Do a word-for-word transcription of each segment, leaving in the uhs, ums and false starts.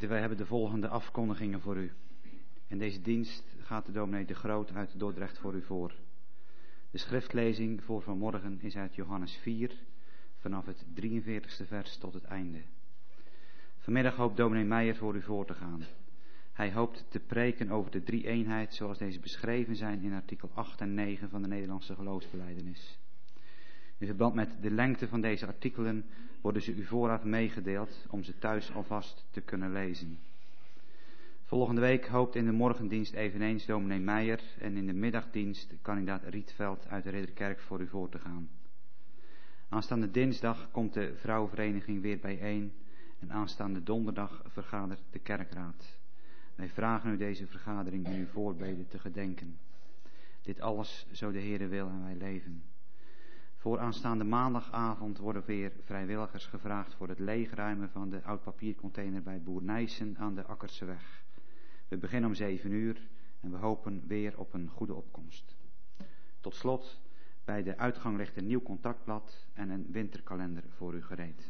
Gemeente, wij hebben de volgende afkondigingen voor u. In deze dienst gaat de dominee De Groot uit Dordrecht voor u voor. De schriftlezing voor vanmorgen is uit Johannes vier, vanaf het drieënveertigste vers tot het einde. Vanmiddag hoopt dominee Meijer voor u voor te gaan. Hij hoopt te preken over de drie-eenheid zoals deze beschreven zijn in artikel acht en negen van de Nederlandse geloofsbelijdenis. In verband met de lengte van deze artikelen worden ze u vooraf meegedeeld om ze thuis alvast te kunnen lezen. Volgende week hoopt in de morgendienst eveneens dominee Meijer en in de middagdienst kandidaat Rietveld uit de Ridderkerk voor u voor te gaan. Aanstaande dinsdag komt de vrouwenvereniging weer bijeen en aanstaande donderdag vergadert de kerkraad. Wij vragen u deze vergadering in uw voorbeden te gedenken. Dit alles zo de Heere wil en wij leven. Voor aanstaande maandagavond worden weer vrijwilligers gevraagd voor het leegruimen van de oud-papiercontainer bij Boer Nijssen aan de Akkerseweg. We beginnen om zeven uur en we hopen weer op een goede opkomst. Tot slot, bij de uitgang ligt een nieuw contactblad en een winterkalender voor u gereed.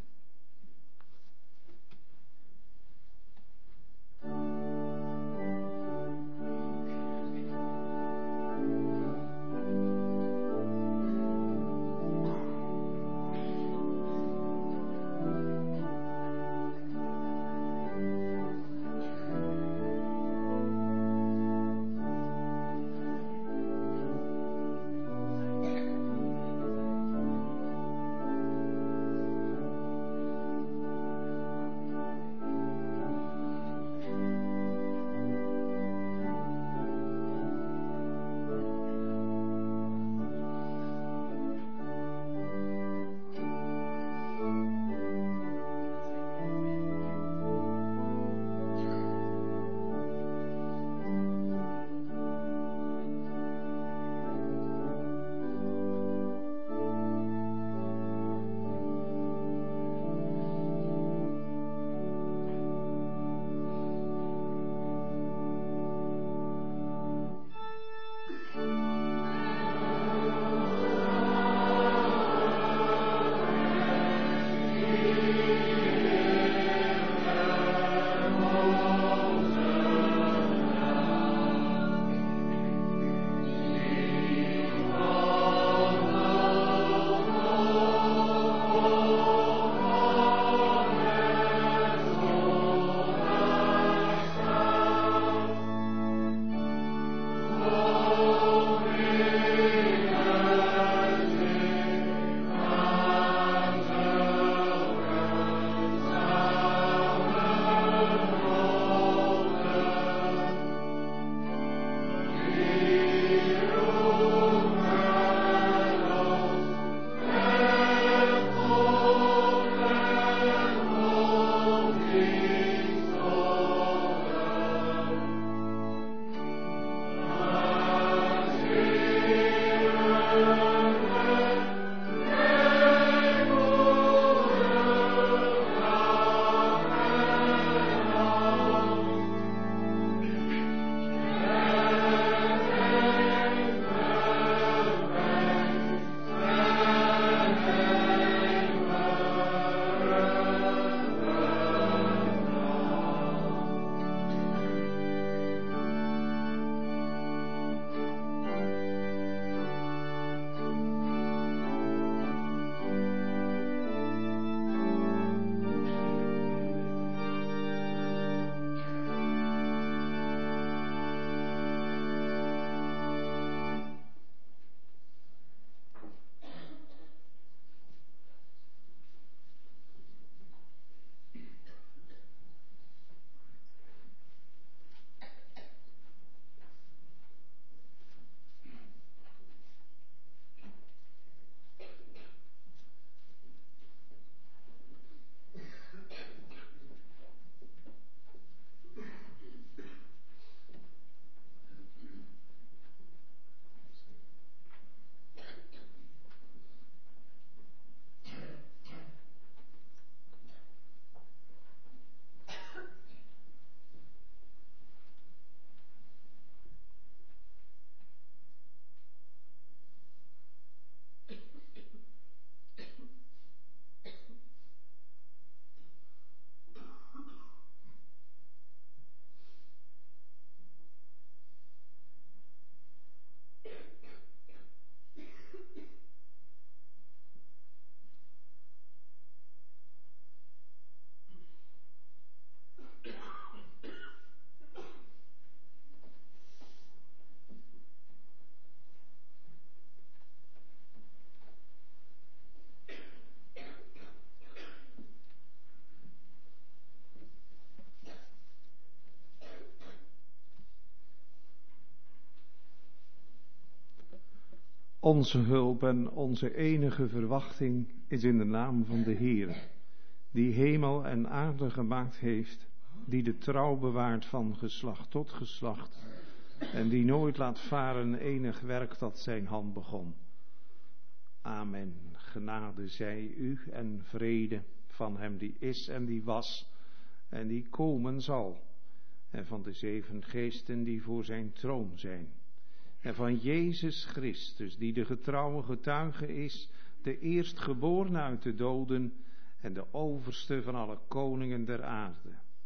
Onze hulp en onze enige verwachting is in de naam van de Heer, die hemel en aarde gemaakt heeft, die de trouw bewaart van geslacht tot geslacht en die nooit laat varen enig werk dat zijn hand begon. Amen. Genade zij u en vrede van hem die is en die was en die komen zal, en van de zeven geesten die voor zijn troon zijn, en van Jezus Christus, die de getrouwe getuige is, de eerstgeborene uit de doden en de overste van alle koningen der aarde.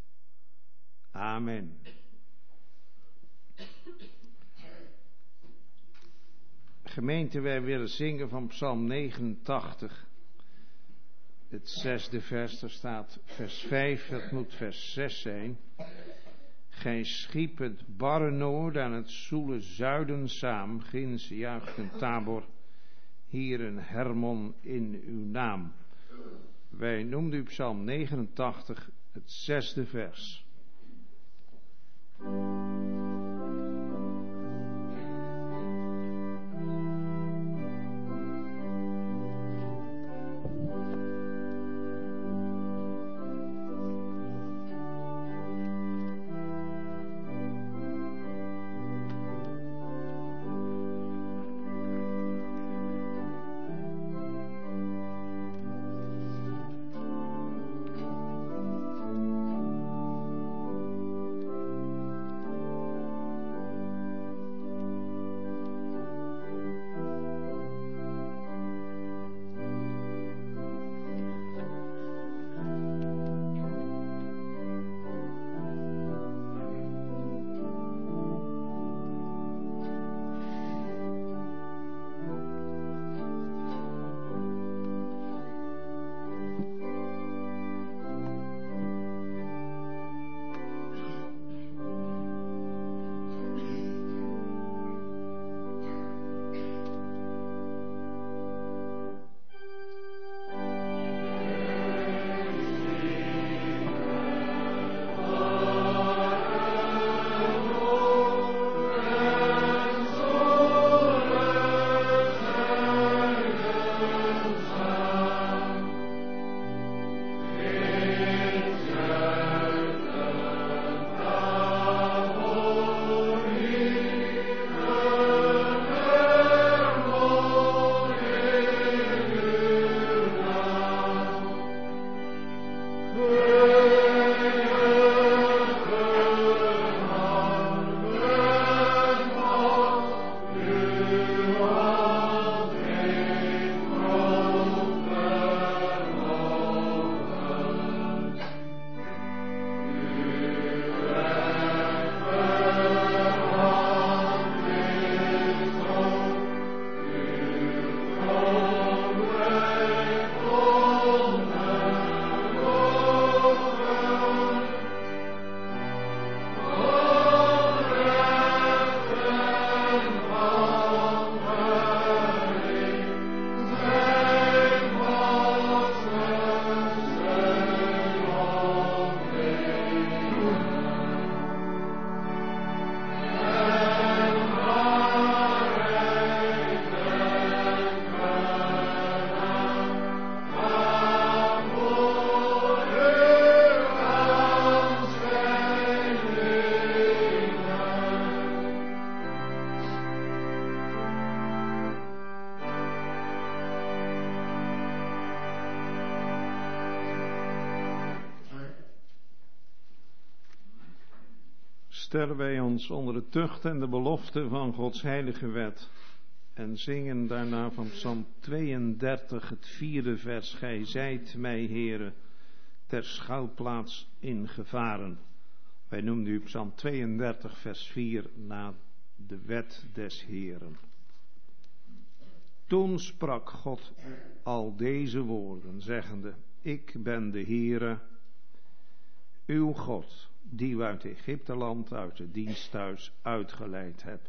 Amen. Gemeente, wij willen zingen van Psalm negenentachtig. Het zesde vers, er staat vers vijf, dat moet vers zes zijn. Gij schiep het barre noord en het zoele zuiden saam, ginds juicht een Tabor, hier een Hermon in uw naam. Wij noemden u Psalm negenentachtig, het zesde vers. Stellen wij ons onder de tucht en de belofte van Gods heilige wet en zingen daarna van Psalm tweeëndertig, het vierde vers. Gij zijt mij, Heere, ter schuilplaats in gevaren. Wij noemen u Psalm tweeëndertig, vers vier, na de wet des Heeren. Toen sprak God al deze woorden, zeggende: Ik ben de Heere, uw God, die u uit Egypteland, uit het diensthuis uitgeleid hebt.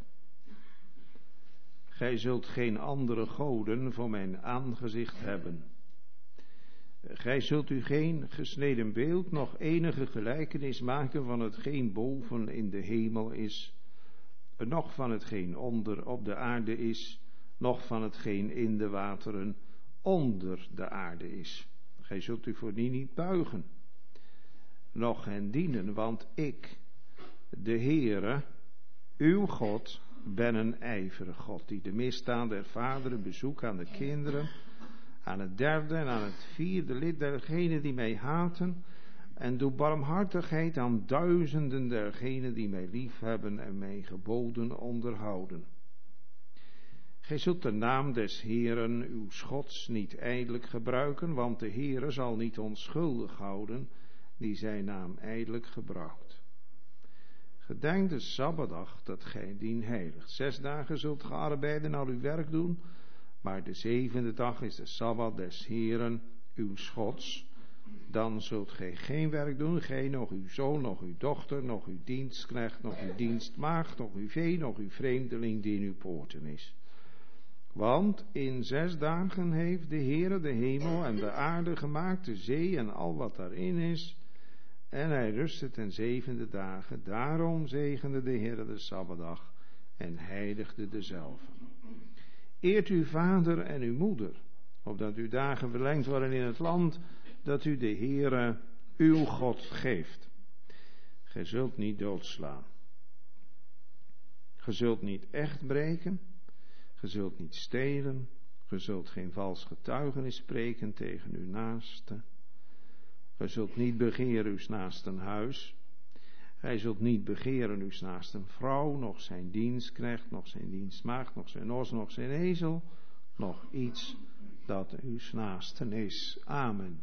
Gij zult geen andere goden voor mijn aangezicht hebben. Gij zult u geen gesneden beeld, noch enige gelijkenis maken van hetgeen boven in de hemel is, noch van hetgeen onder op de aarde is, noch van hetgeen in de wateren onder de aarde is. Gij zult u voor die niet buigen, noch hen dienen, want ik, de Heere, uw God, ben een ijverige God, die de misdaad der vaderen bezoekt aan de kinderen, aan het derde en aan het vierde lid dergenen die mij haten, en doe barmhartigheid aan duizenden dergenen die mij liefhebben en mijn geboden onderhouden. Gij zult de naam des Heeren, uw Gods, niet ijdelijk gebruiken, want de Heere zal niet onschuldig houden die zijn naam ijdelijk gebruikt. Gedenk de Sabbatdag dat gij dien heiligt. Zes dagen zult ge arbeiden en al uw werk doen, maar de zevende dag is de Sabbat des Heeren, uw Gods. Dan zult gij geen werk doen, gij, nog uw zoon, nog uw dochter, nog uw dienstknecht, nog uw dienstmaagd, nog uw vee, nog uw vreemdeling die in uw poorten is. Want in zes dagen heeft de Heere de hemel en de aarde gemaakt, de zee en al wat daarin is, en hij rustte ten zevende dagen. Daarom zegende de Heere de Sabbatdag en heiligde dezelve. Eert uw vader en uw moeder, opdat uw dagen verlengd worden in het land dat u de Heere uw God geeft. Gij zult niet doodslaan. Gij zult niet echt breken. Gij zult niet stelen. Gij zult geen vals getuigenis spreken tegen uw naaste. Gij zult niet begeren uw naasten huis. Gij zult niet begeren uw naasten vrouw, nog zijn dienstknecht, nog zijn dienstmaagd, nog zijn os, nog zijn ezel, nog iets dat uw naasten is. Amen.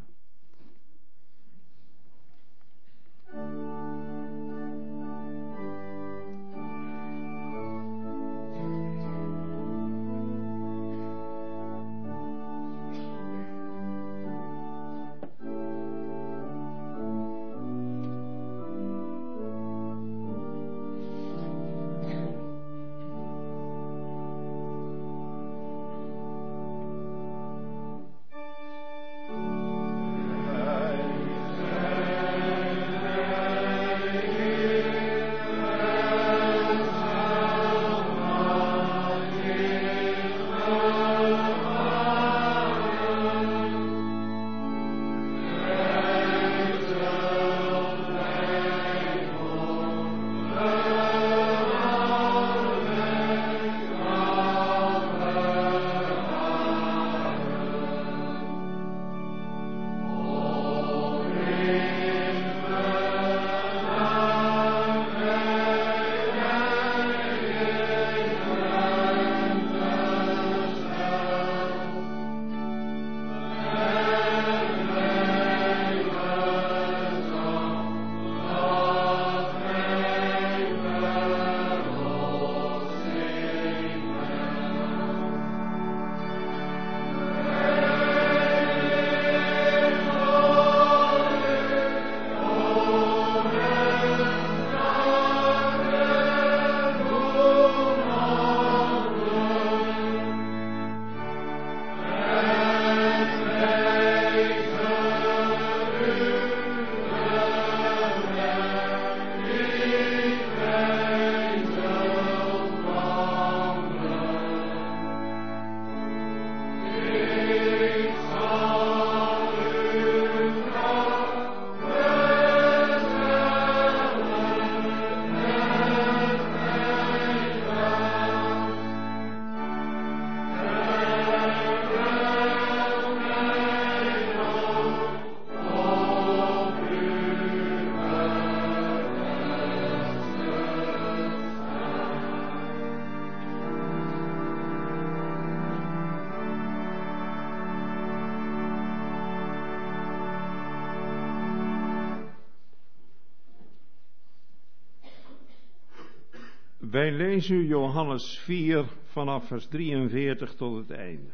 Wij lezen Johannes vier vanaf vers drieënveertig tot het einde.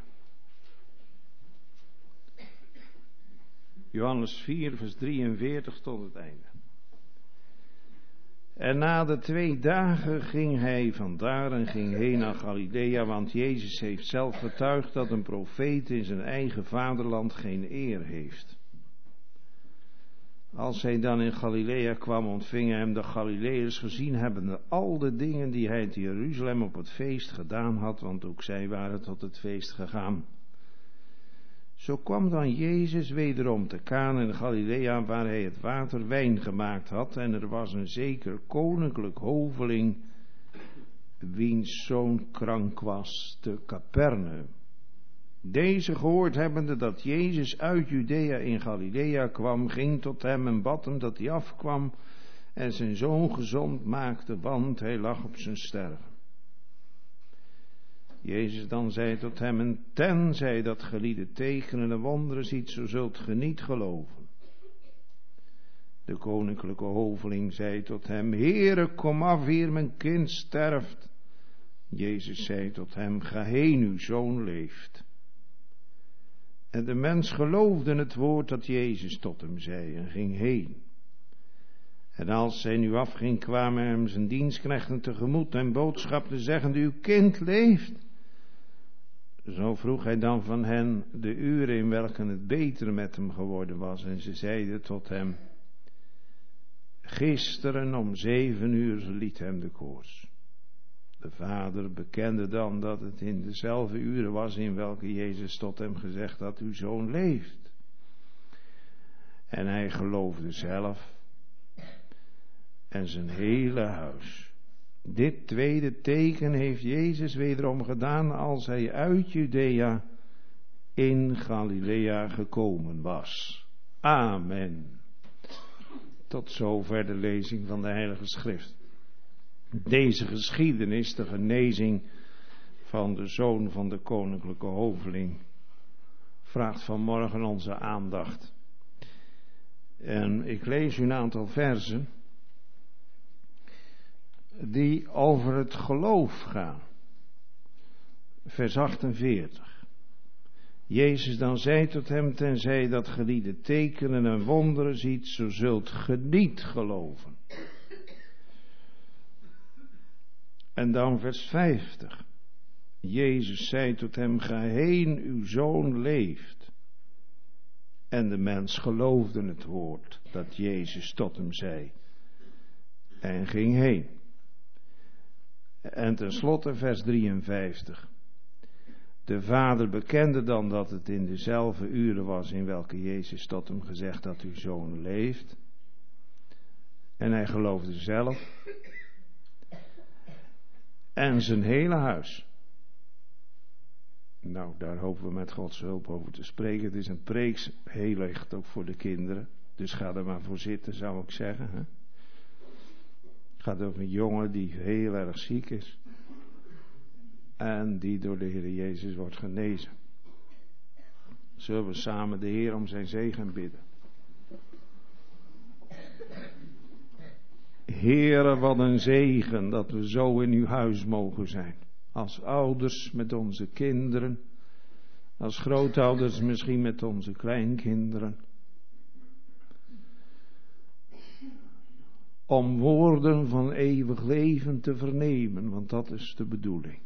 Johannes vier vers drieënveertig tot het einde. En na de twee dagen ging hij vandaar en ging heen naar Galilea, want Jezus heeft zelf getuigd dat een profeet in zijn eigen vaderland geen eer heeft. Als hij dan in Galilea kwam, ontvingen hem de Galileërs, gezien hebbende al de dingen die hij te Jeruzalem op het feest gedaan had, want ook zij waren tot het feest gegaan. Zo kwam dan Jezus wederom te Kana in Galilea, waar hij het water wijn gemaakt had, en er was een zeker koninklijk hoveling, wiens zoon krank was, te Capernaum. Deze gehoord hebbende dat Jezus uit Judea in Galilea kwam, ging tot hem en bad hem dat hij afkwam en zijn zoon gezond maakte, want hij lag op zijn sterven. Jezus dan zei tot hem, en tenzij dat gelieden tekenen en wonderen ziet, zo zult ge niet geloven. De koninklijke hoveling zei tot hem, Heere, kom af hier, mijn kind sterft. Jezus zei tot hem, ga heen, uw zoon leeft. En de mens geloofde het woord dat Jezus tot hem zei en ging heen. En als zij nu afging, kwamen hem zijn dienstknechten tegemoet en boodschapten zeggende, uw kind leeft. Zo vroeg hij dan van hen de uren in welke het beter met hem geworden was. En ze zeiden tot hem, gisteren om zeven uur liet hem de koorts. De vader bekende dan dat het in dezelfde uren was in welke Jezus tot hem gezegd had, uw zoon leeft. En hij geloofde zelf en zijn hele huis. Dit tweede teken heeft Jezus wederom gedaan als hij uit Judea in Galilea gekomen was. Amen. Tot zover de lezing van de Heilige Schrift. Deze geschiedenis, de genezing van de zoon van de koninklijke hoveling, vraagt vanmorgen onze aandacht. En ik lees u een aantal versen die over het geloof gaan. Vers achtenveertig. Jezus dan zei tot hem, tenzij dat gelieden tekenen en wonderen ziet, zo zult ge niet geloven. En dan vers vijftig. Jezus zei tot hem, ga heen, uw zoon leeft. En de mens geloofde het woord dat Jezus tot hem zei. En ging heen. En tenslotte vers drieënvijftig. De vader bekende dan dat het in dezelfde uren was in welke Jezus tot hem gezegd had, uw zoon leeft. En hij geloofde zelf. En zijn hele huis. Nou, daar hopen we met Gods hulp over te spreken. Het is een preek, heel echt ook voor de kinderen. Dus ga er maar voor zitten, zou ik zeggen. Hè? Het gaat over een jongen die heel erg ziek is. En die door de Heer Jezus wordt genezen. Zullen we samen de Heer om zijn zegen bidden. Heere, wat een zegen dat we zo in uw huis mogen zijn. Als ouders met onze kinderen. Als grootouders misschien met onze kleinkinderen. Om woorden van eeuwig leven te vernemen, want dat is de bedoeling.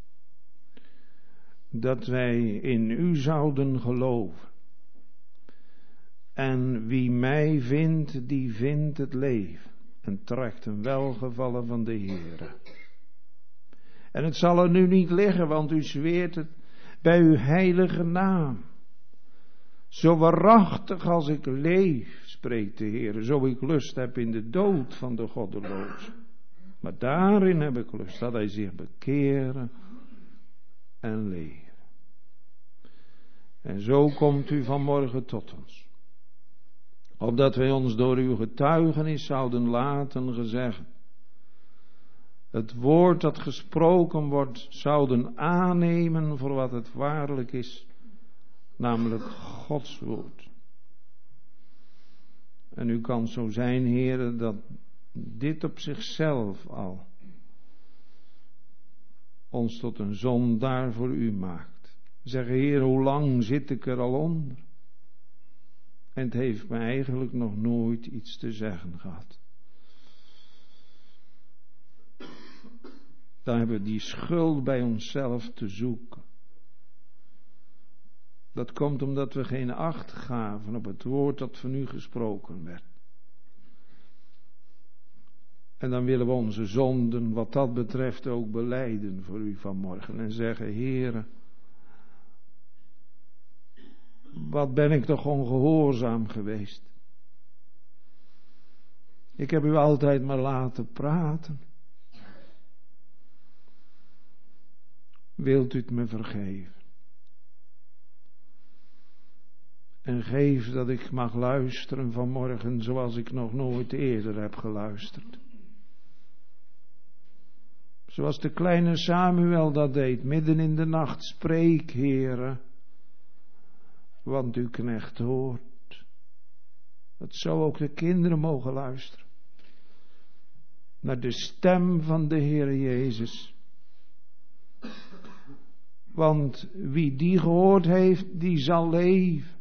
Dat wij in u zouden geloven. En wie mij vindt, die vindt het leven. En trekt een welgevallen van de Heere. En het zal er nu niet liggen, want u zweert het bij uw heilige naam. Zo waarachtig als ik leef, spreekt de Heere, zo ik lust heb in de dood van de goddeloze. Maar daarin heb ik lust, dat hij zich bekeren en leven. En zo komt u vanmorgen tot ons. Opdat wij ons door uw getuigenis zouden laten gezeggen. Het woord dat gesproken wordt, zouden aannemen voor wat het waarlijk is. Namelijk Gods woord. En u kan zo zijn, Heere, dat dit op zichzelf al ons tot een zondaar voor u maakt. Zeggen, Heer, hoe lang zit ik er al onder? En het heeft me eigenlijk nog nooit iets te zeggen gehad. Dan hebben we die schuld bij onszelf te zoeken. Dat komt omdat we geen acht gaven op het woord dat van u gesproken werd. En dan willen we onze zonden wat dat betreft ook belijden voor u vanmorgen. En zeggen, Heere, wat ben ik toch ongehoorzaam geweest. Ik heb u altijd maar laten praten. Wilt u het me vergeven? En geef dat ik mag luisteren vanmorgen zoals ik nog nooit eerder heb geluisterd. Zoals de kleine Samuel dat deed, midden in de nacht. Spreek, Heere, want uw knecht hoort. Dat zou ook de kinderen mogen luisteren. Naar de stem van de Heere Jezus. Want wie die gehoord heeft, die zal leven.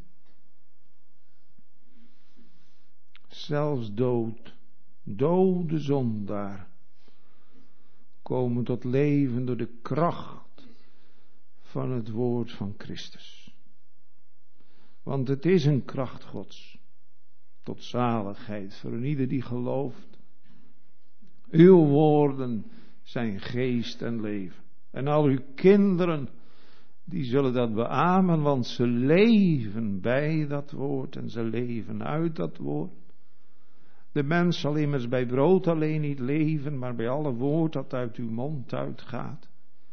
Zelfs dood, dode zondaar, komen tot leven door de kracht van het woord van Christus. Want het is een kracht Gods, tot zaligheid voor een ieder die gelooft. Uw woorden zijn geest en leven. En al uw kinderen, die zullen dat beamen, want ze leven bij dat woord en ze leven uit dat woord. De mens zal immers bij brood alleen niet leven, maar bij alle woord dat uit uw mond uitgaat.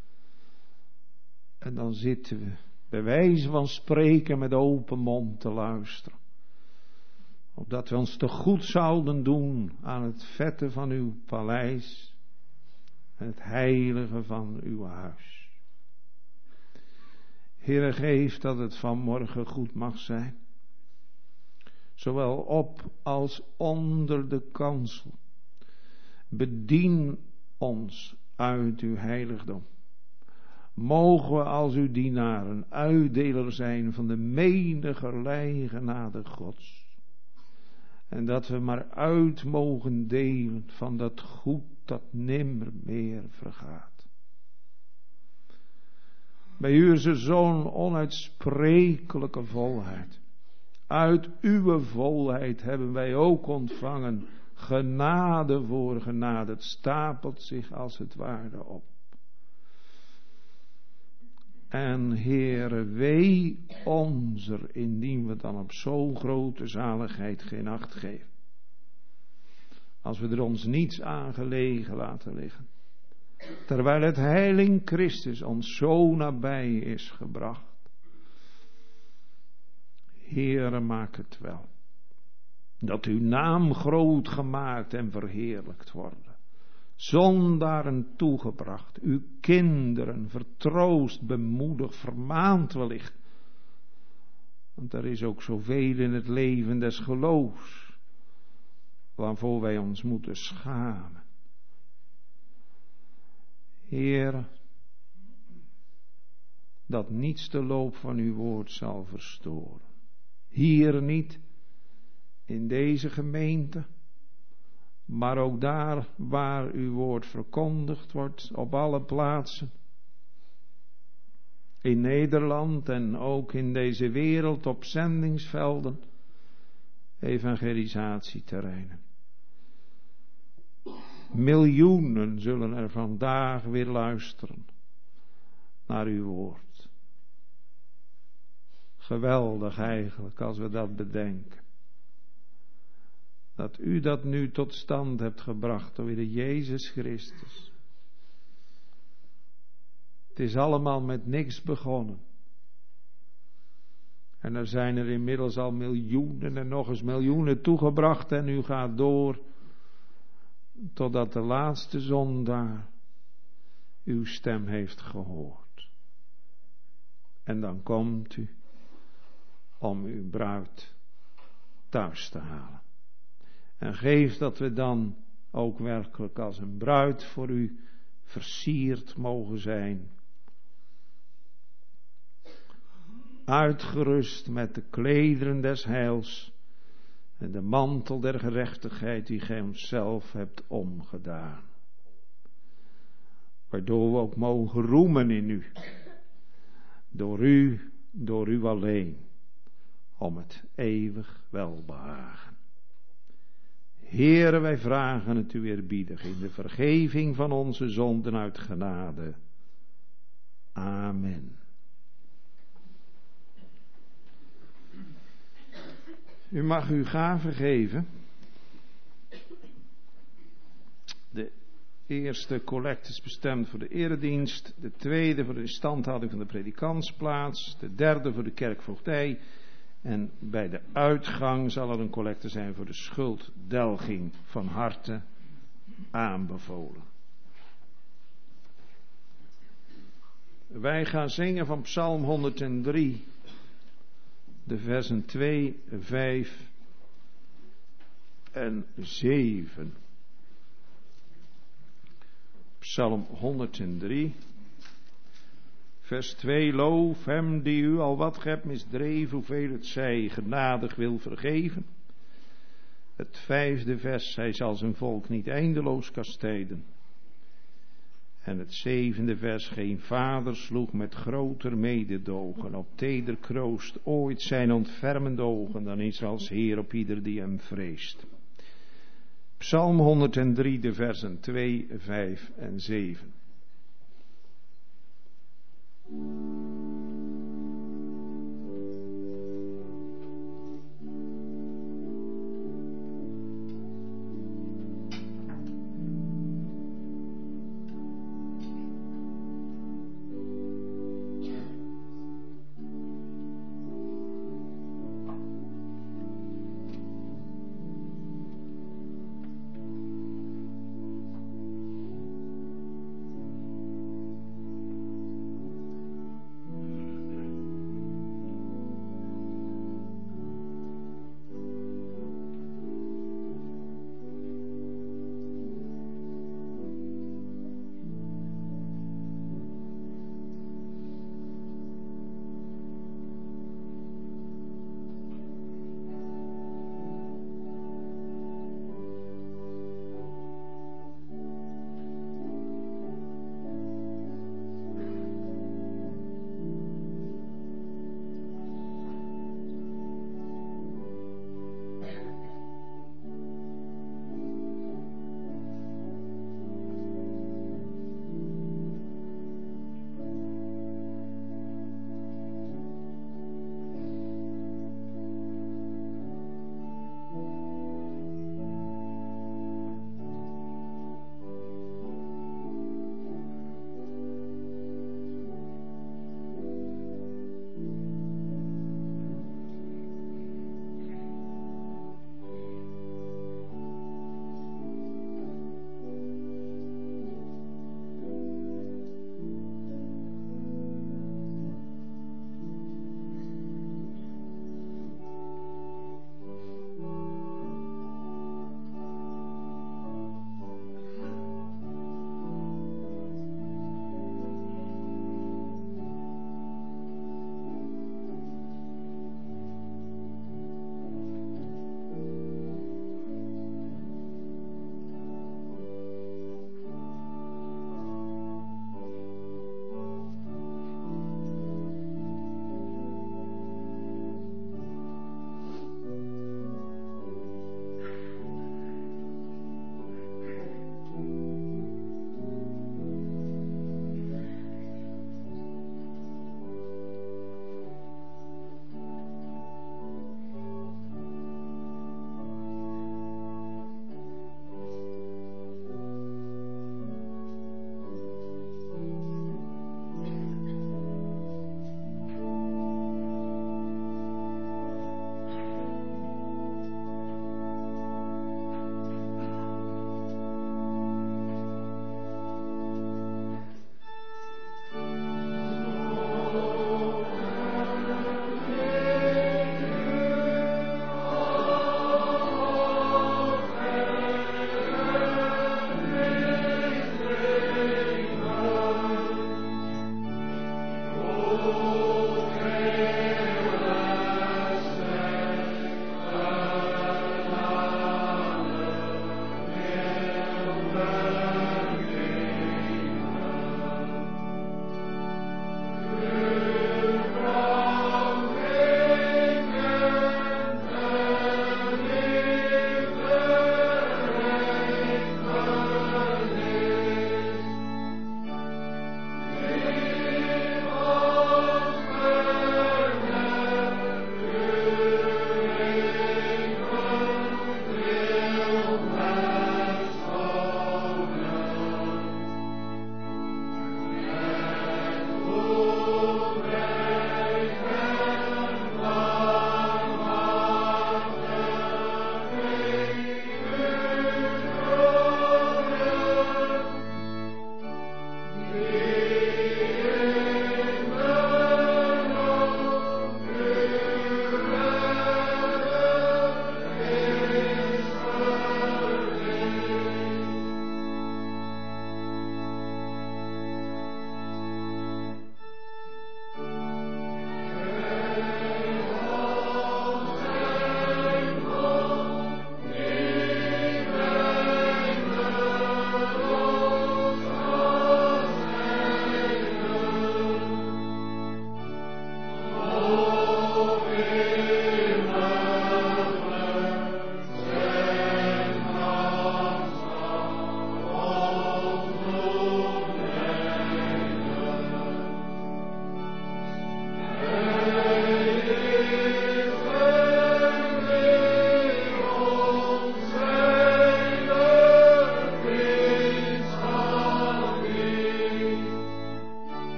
En dan zitten we bij wijze van spreken met open mond te luisteren. Opdat we ons te goed zouden doen aan het vette van uw paleis en het heilige van uw huis. Heere, geef dat het vanmorgen goed mag zijn. Zowel op als onder de kansel. Bedien ons uit uw heiligdom. Mogen we als uw dienaren uitdeler zijn van de menigerlei genade Gods. En dat we maar uit mogen delen van dat goed dat nimmer meer vergaat. Bij u is er zo'n onuitsprekelijke volheid. Uit uw volheid hebben wij ook ontvangen genade voor genade. Het stapelt zich als het ware op. En Heere, wee onzer, indien we dan op zo'n grote zaligheid geen acht geven. Als we er ons niets aan gelegen laten liggen. Terwijl het heil in Christus ons zo nabij is gebracht. Heere, maak het wel. Dat uw naam groot gemaakt en verheerlijkt worden. Zondaren toegebracht, uw kinderen vertroost, bemoedigd, vermaand wellicht. Want er is ook zoveel in het leven des geloofs, waarvoor wij ons moeten schamen. Heer, dat niets de loop van uw woord zal verstoren. Hier niet, in deze gemeente, maar ook daar waar uw woord verkondigd wordt, op alle plaatsen. In Nederland en ook in deze wereld op zendingsvelden, evangelisatieterreinen. Miljoenen zullen er vandaag weer luisteren naar uw woord. Geweldig eigenlijk als we dat bedenken. Dat u dat nu tot stand hebt gebracht door de Jezus Christus. Het is allemaal met niks begonnen. En er zijn er inmiddels al miljoenen en nog eens miljoenen toegebracht en u gaat door totdat de laatste zondaar uw stem heeft gehoord. En dan komt u om uw bruid thuis te halen. En geef dat we dan ook werkelijk als een bruid voor u versierd mogen zijn. Uitgerust met de klederen des heils en de mantel der gerechtigheid die gij ons zelf hebt omgedaan. Waardoor we ook mogen roemen in u. Door u, door u alleen. Om het eeuwig welbehagen. Heere, wij vragen het u eerbiedig in de vergeving van onze zonden uit genade. Amen. U mag uw gaven geven. De eerste collecte is bestemd voor de eredienst, de tweede voor de instandhouding van de predikantsplaats, de derde voor de kerkvoogdij en bij de uitgang zal er een collecte zijn voor de schulddelging, van harte aanbevolen. Wij gaan zingen van Psalm honderddrie, de versen twee, vijf en zeven. Psalm honderddrie, vers twee. Loof hem die u al wat hebt misdreven, hoeveel het zij genadig wil vergeven. Het vijfde vers, hij zal zijn volk niet eindeloos kastijden. En het zevende vers, geen vader sloeg met groter mededogen op teder kroost ooit zijn ontfermende ogen dan Israëls Heer op ieder die hem vreest. Psalm honderddrie, de versen twee, vijf en zeven.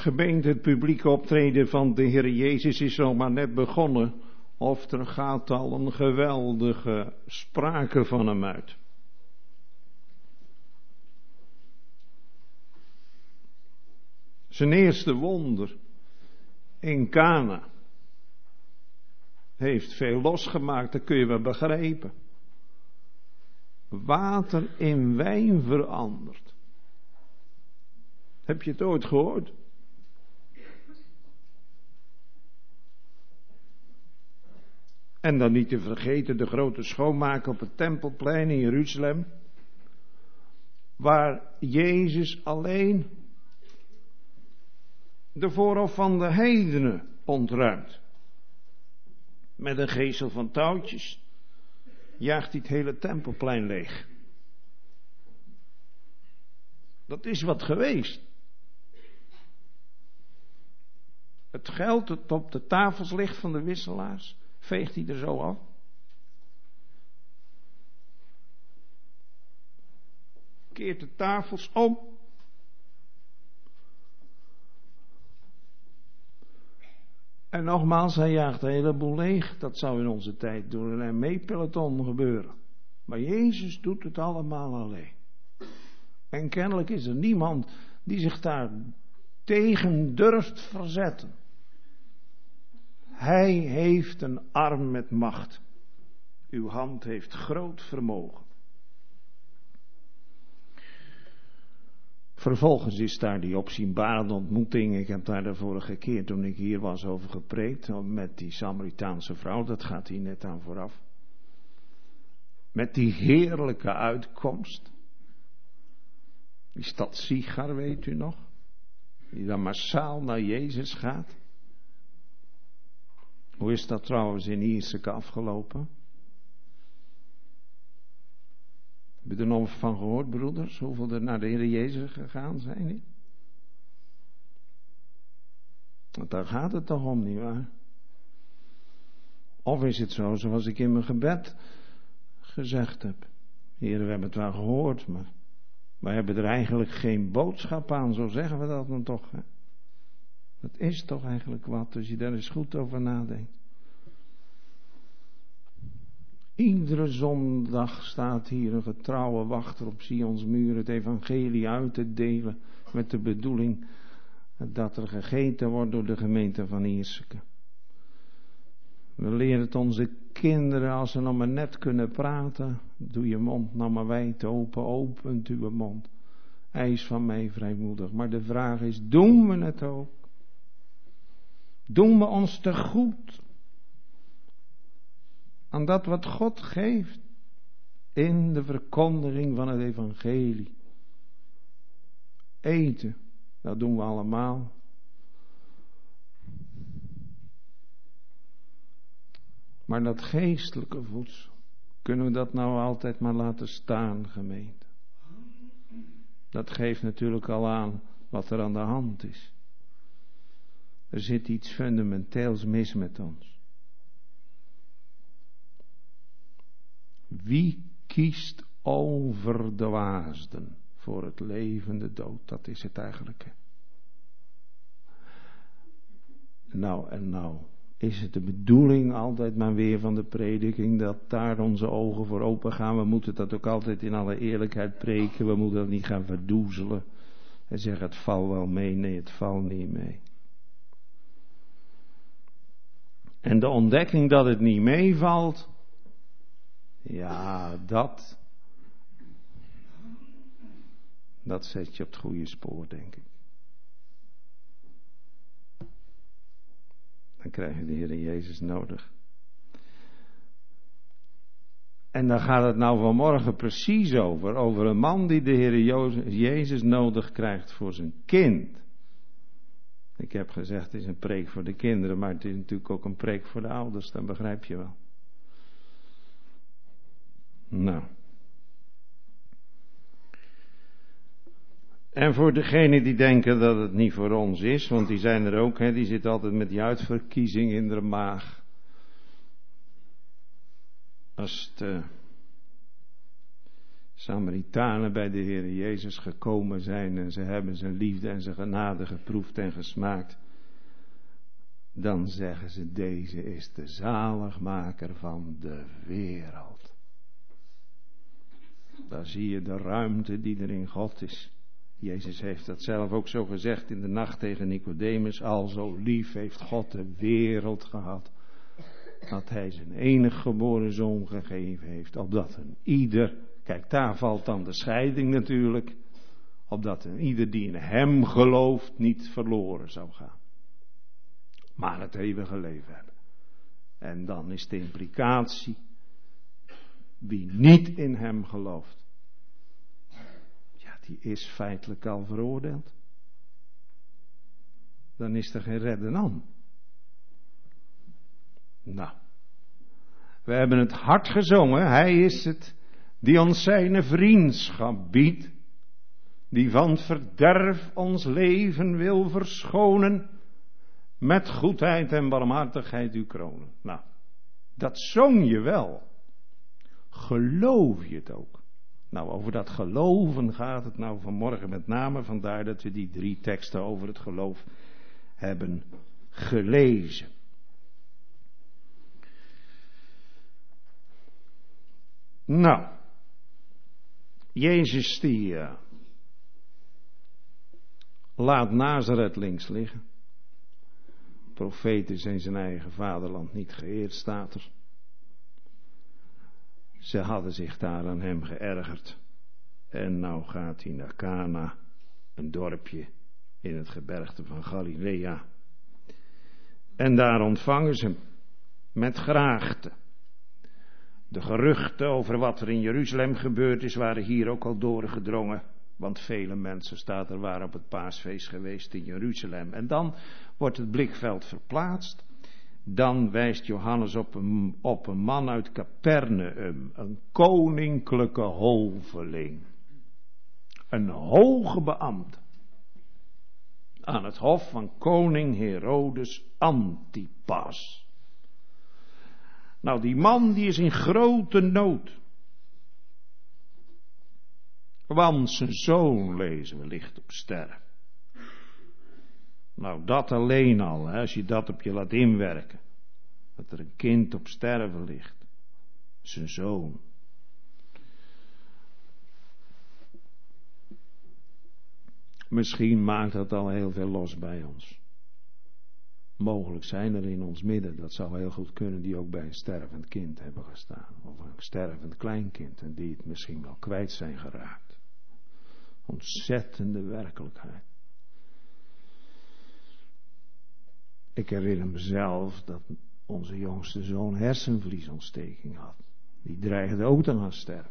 Gemeente, het publieke optreden van de Heer Jezus is nog maar net begonnen. Of er gaat al een geweldige sprake van hem uit. Zijn eerste wonder in Kana heeft veel losgemaakt, dat kun je wel begrijpen. Water in wijn veranderd. Heb je het ooit gehoord? En dan niet te vergeten de grote schoonmaak op het Tempelplein in Jeruzalem, waar Jezus alleen de voorhof van de heidenen ontruimt. Met een geestel van touwtjes jaagt hij het hele Tempelplein leeg. Dat is wat geweest. Het geld dat op de tafels ligt van de wisselaars, veegt hij er zo af. Keert de tafels om. En nogmaals, hij jaagt een heleboel leeg. Dat zou in onze tijd door een M E-peloton gebeuren. Maar Jezus doet het allemaal alleen. En kennelijk is er niemand die zich daar tegen durft verzetten. Hij heeft een arm met macht. Uw hand heeft groot vermogen. Vervolgens is daar die opzienbarende ontmoeting. Ik heb daar de vorige keer toen ik hier was over gepreekt. Met die Samaritaanse vrouw. Dat gaat hier net aan vooraf. Met die heerlijke uitkomst. Die stad Sigar, weet u nog? Die dan massaal naar Jezus gaat. Hoe is dat trouwens in Ierseke afgelopen? Heb je er nog van gehoord, broeders? Hoeveel er naar de Heer Jezus gegaan zijn? Niet? Want daar gaat het toch om, nietwaar? Of is het zo, zoals ik in mijn gebed gezegd heb. Heer, we hebben het wel gehoord, maar wij hebben er eigenlijk geen boodschap aan, zo zeggen we dat dan toch. Hè? Dat is toch eigenlijk wat, als je daar eens goed over nadenkt. Iedere zondag staat hier een getrouwe wachter op Sions muur het evangelie uit te delen met de bedoeling dat er gegeten wordt door de gemeente van Ierseke. We leren het onze kinderen, als ze nog maar net kunnen praten, doe je mond nou maar wijd open, opent uw mond. Eis van mij vrijmoedig. Maar de vraag is, doen we het ook? Doen we ons te goed aan dat wat God geeft in de verkondiging van het evangelie? Eten, dat doen we allemaal. Maar dat geestelijke voedsel, kunnen we dat nou altijd maar laten staan, gemeente? Dat geeft natuurlijk al aan wat er aan de hand is. Er zit iets fundamenteels mis met ons. Wie kiest over de waasden voor het leven, de dood? Dat is het eigenlijk. Nou en nou is het de bedoeling altijd maar weer van de prediking dat daar onze ogen voor open gaan. We moeten dat ook altijd in alle eerlijkheid preken. We moeten dat niet gaan verdoezelen en zeggen het valt wel mee. Nee, het valt niet mee. En de ontdekking dat het niet meevalt, ja, dat, dat zet je op het goede spoor, denk ik. Dan krijg je de Heer Jezus nodig. En daar gaat het nou vanmorgen precies over. Over een man die de Heer Jezus nodig krijgt voor zijn kind. Ik heb gezegd, het is een preek voor de kinderen, maar het is natuurlijk ook een preek voor de ouders, dat begrijp je wel. Nou. En voor degenen die denken dat het niet voor ons is, want die zijn er ook, hè, die zitten altijd met die uitverkiezing in de maag. Als het, uh, Samaritanen bij de Heer Jezus gekomen zijn en ze hebben zijn liefde en zijn genade geproefd en gesmaakt, dan zeggen ze, deze is de zaligmaker van de wereld. Daar zie je de ruimte die er in God is. Jezus heeft dat zelf ook zo gezegd in de nacht tegen Nicodemus. Al zo lief heeft God de wereld gehad, dat hij zijn enige geboren zoon gegeven heeft, opdat een ieder, kijk daar valt dan de scheiding natuurlijk, opdat een ieder die in hem gelooft niet verloren zou gaan, maar het eeuwige leven hebben. En dan is de implicatie, wie niet in hem gelooft, ja, die is feitelijk al veroordeeld. Dan is er geen redden aan. Nou, we hebben het hard gezongen. Hij is het die ons zijn vriendschap biedt, die van verderf ons leven wil verschonen, met goedheid en barmhartigheid u kronen. Nou, dat zong je wel. Geloof je het ook? Nou, over dat geloven gaat het nou vanmorgen met name, vandaar dat we die drie teksten over het geloof hebben gelezen. Nou, Jezus die uh, laat Nazareth links liggen. Profeten zijn zijn eigen vaderland niet geëerd, staat er. Ze hadden zich daar aan hem geërgerd. En nou gaat hij naar Cana, een dorpje in het gebergte van Galilea. En daar ontvangen ze hem met graagte. De geruchten over wat er in Jeruzalem gebeurd is, waren hier ook al doorgedrongen. Want vele mensen, staat er, waren op het paasfeest geweest in Jeruzalem. En dan wordt het blikveld verplaatst. Dan wijst Johannes op een, op een man uit Capernaum, een koninklijke hoveling. Een hoge beambte. Aan het hof van koning Herodes Antipas. Nou, die man die is in grote nood. Want zijn zoon, lezen we, ligt op sterven. Nou, dat alleen al, hè, als je dat op je laat inwerken. Dat er een kind op sterven ligt. Zijn zoon. Misschien maakt dat al heel veel los bij ons. Mogelijk zijn er in ons midden, dat zou heel goed kunnen, die ook bij een stervend kind hebben gestaan. Of een stervend kleinkind en die het misschien wel kwijt zijn geraakt. Ontzettende werkelijkheid. Ik herinner mezelf dat onze jongste zoon hersenvliesontsteking had. Die dreigde ook te gaan sterven.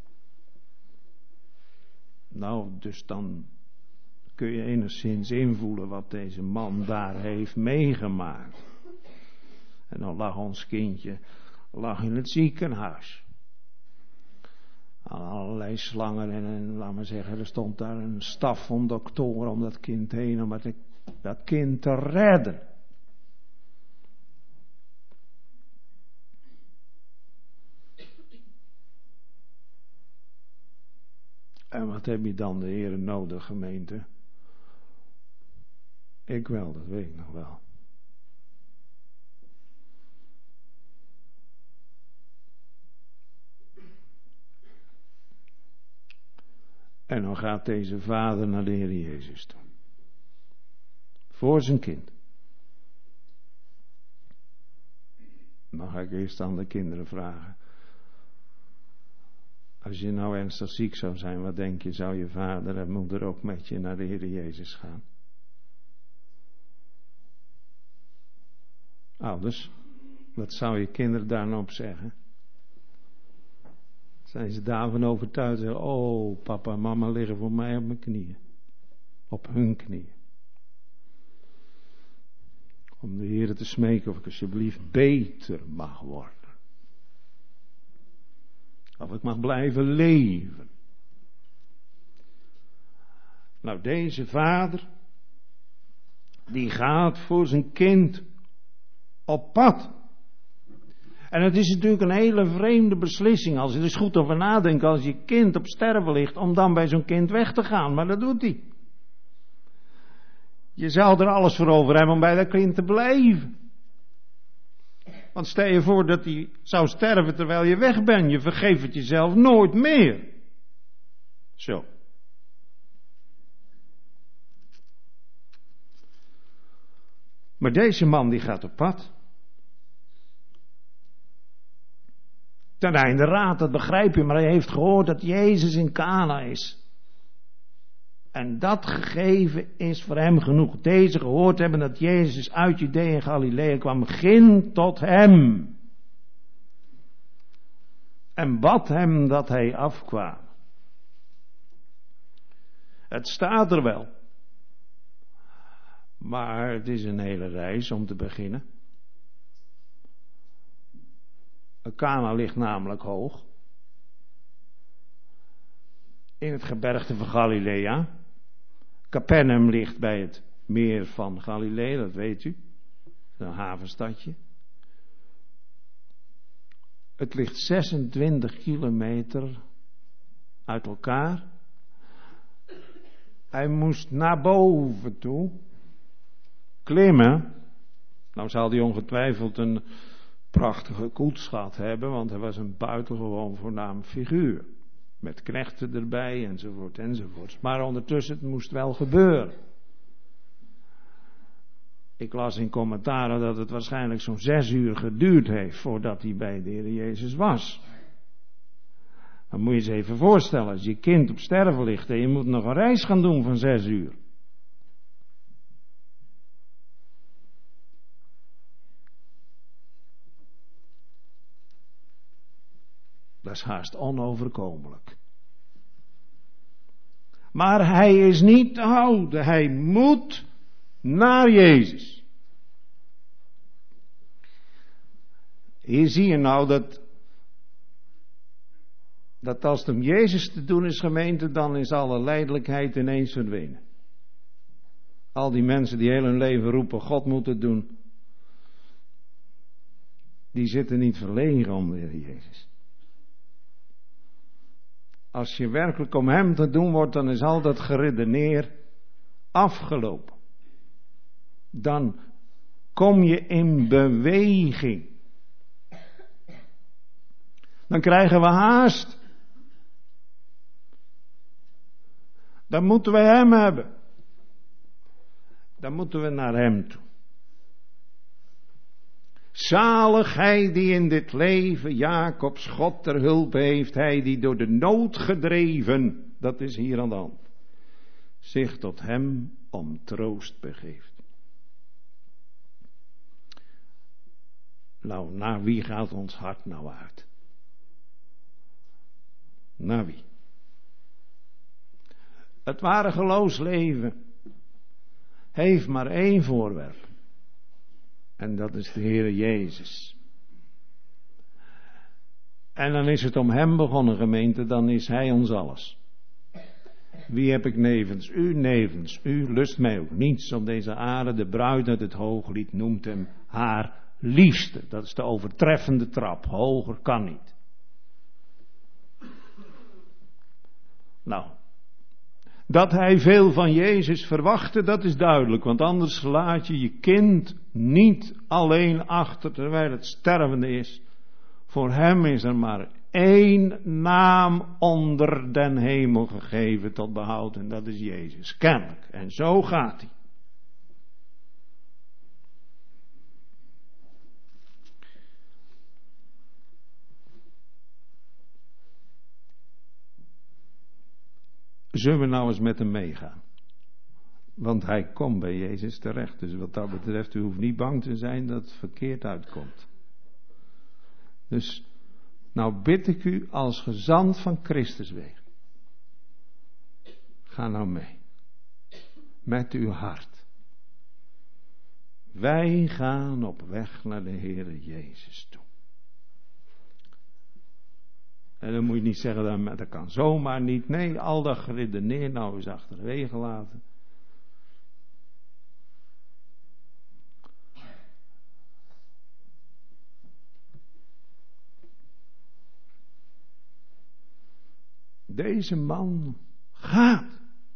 Nou, dus dan kun je enigszins invoelen wat deze man daar heeft meegemaakt. En dan lag ons kindje lag in het ziekenhuis. Aan allerlei slangen en, en laat maar zeggen, er stond daar een staf van doktoren om dat kind heen, om dat, dat kind te redden. En wat heb je dan de Heere nodig, gemeente? Ik wel, dat weet ik nog wel. En dan gaat deze vader naar de Heer Jezus toe. Voor zijn kind. Dan ga ik eerst aan de kinderen vragen. Als je nou ernstig ziek zou zijn, wat denk je, zou je vader en moeder ook met je naar de Heer Jezus gaan? Ouders, wat zou je kinderen daar nou op zeggen? Zijn ze daarvan overtuigd? Oh, papa en mama liggen voor mij op mijn knieën. Op hun knieën. Om de Heer te smeken of ik alsjeblieft beter mag worden. Of ik mag blijven leven. Nou, deze vader, die gaat voor zijn kind op pad. En het is natuurlijk een hele vreemde beslissing, als je er eens goed over nadenkt, als je kind op sterven ligt, om dan bij zo'n kind weg te gaan. Maar dat doet hij. Je zou er alles voor over hebben om bij dat kind te blijven. Want stel je voor dat hij zou sterven terwijl je weg bent. Je vergeeft het jezelf nooit meer. Zo. Maar deze man die gaat op pad. Ten einde raad, dat begrijp je, maar hij heeft gehoord dat Jezus in Cana is. En dat gegeven is voor hem genoeg. Deze gehoord hebben dat Jezus uit Judea en Galilea kwam, ging tot hem. En bad hem dat hij afkwam. Het staat er wel. Maar het is een hele reis om te beginnen. Cana ligt namelijk hoog. In het gebergte van Galilea. Capernaum ligt bij het meer van Galilea, dat weet u. Een havenstadje. Het ligt zesentwintig kilometer uit elkaar. Hij moest naar boven toe klimmen. Nou zal hij ongetwijfeld een prachtige koets gehad hebben, want hij was een buitengewoon voornaam figuur. Met knechten erbij, enzovoort, enzovoort. Maar ondertussen, het moest wel gebeuren. Ik las in commentaren dat het waarschijnlijk zo'n zes uur geduurd heeft voordat hij bij de Heer Jezus was. Dan moet je eens even voorstellen, als je kind op sterven ligt en je moet nog een reis gaan doen van zes uur. Dat is haast onoverkomelijk. Maar hij is niet te houden. Hij moet naar Jezus. Hier zie je nou dat, dat als het om Jezus te doen is, gemeente, dan is alle lijdelijkheid ineens verdwenen. Al die mensen die heel hun leven roepen, God moet het doen, die zitten niet verlegen om de Heer Jezus. Als je werkelijk om hem te doen wordt, dan is al dat geredeneer afgelopen. Dan kom je in beweging. Dan krijgen we haast. Dan moeten we hem hebben. Dan moeten we naar hem toe. Zalig hij die in dit leven Jacobs God ter hulp heeft, hij die door de nood gedreven, dat is hier aan de hand, zich tot hem om troost begeeft. Nou, naar wie gaat ons hart nou uit? Naar wie? Het ware geloofsleven heeft maar één voorwerp. En dat is de Heere Jezus. En dan is het om hem begonnen, gemeente, dan is hij ons alles. Wie heb ik nevens u? Nevens u lust mij ook niets op deze aarde. De bruid uit het hooglied noemt hem haar liefste. Dat is de overtreffende trap. Hoger kan niet. Nou, dat hij veel van Jezus verwachtte, dat is duidelijk. Want anders laat je je kind niet alleen achter terwijl het stervende is. Voor hem is er maar één naam onder den hemel gegeven tot behoud. En dat is Jezus. Kennelijk. En zo gaat hij. Zullen we nou eens met hem meegaan? Want hij komt bij Jezus terecht. Dus wat dat betreft, u hoeft niet bang te zijn dat het verkeerd uitkomt. Dus, nou bid ik u als gezant van Christus weg. Ga nou mee. Met uw hart. Wij gaan op weg naar de Heere Jezus toe. En dan moet je niet zeggen, dat, dat kan zomaar niet. Nee, al dat geredeneer nou eens achterwege laten. deze man gaat.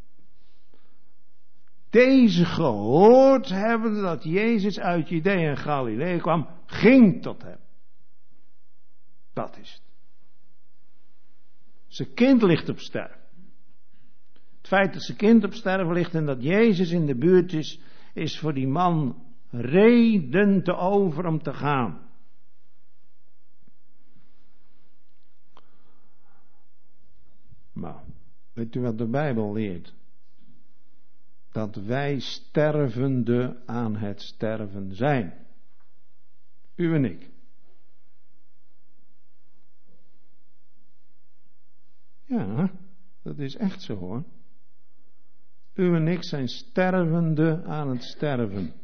Deze gehoord hebben dat Jezus uit Judea en Galilea kwam, ging tot hem. Dat is het. Zijn kind ligt op sterven. Het feit dat zijn kind op sterven ligt en dat Jezus in de buurt is, is voor die man reden te over om te gaan. Maar weet u wat de Bijbel leert? Dat wij stervende aan het sterven zijn. U en ik. Ja, dat is echt zo hoor. U en ik zijn stervende aan het sterven.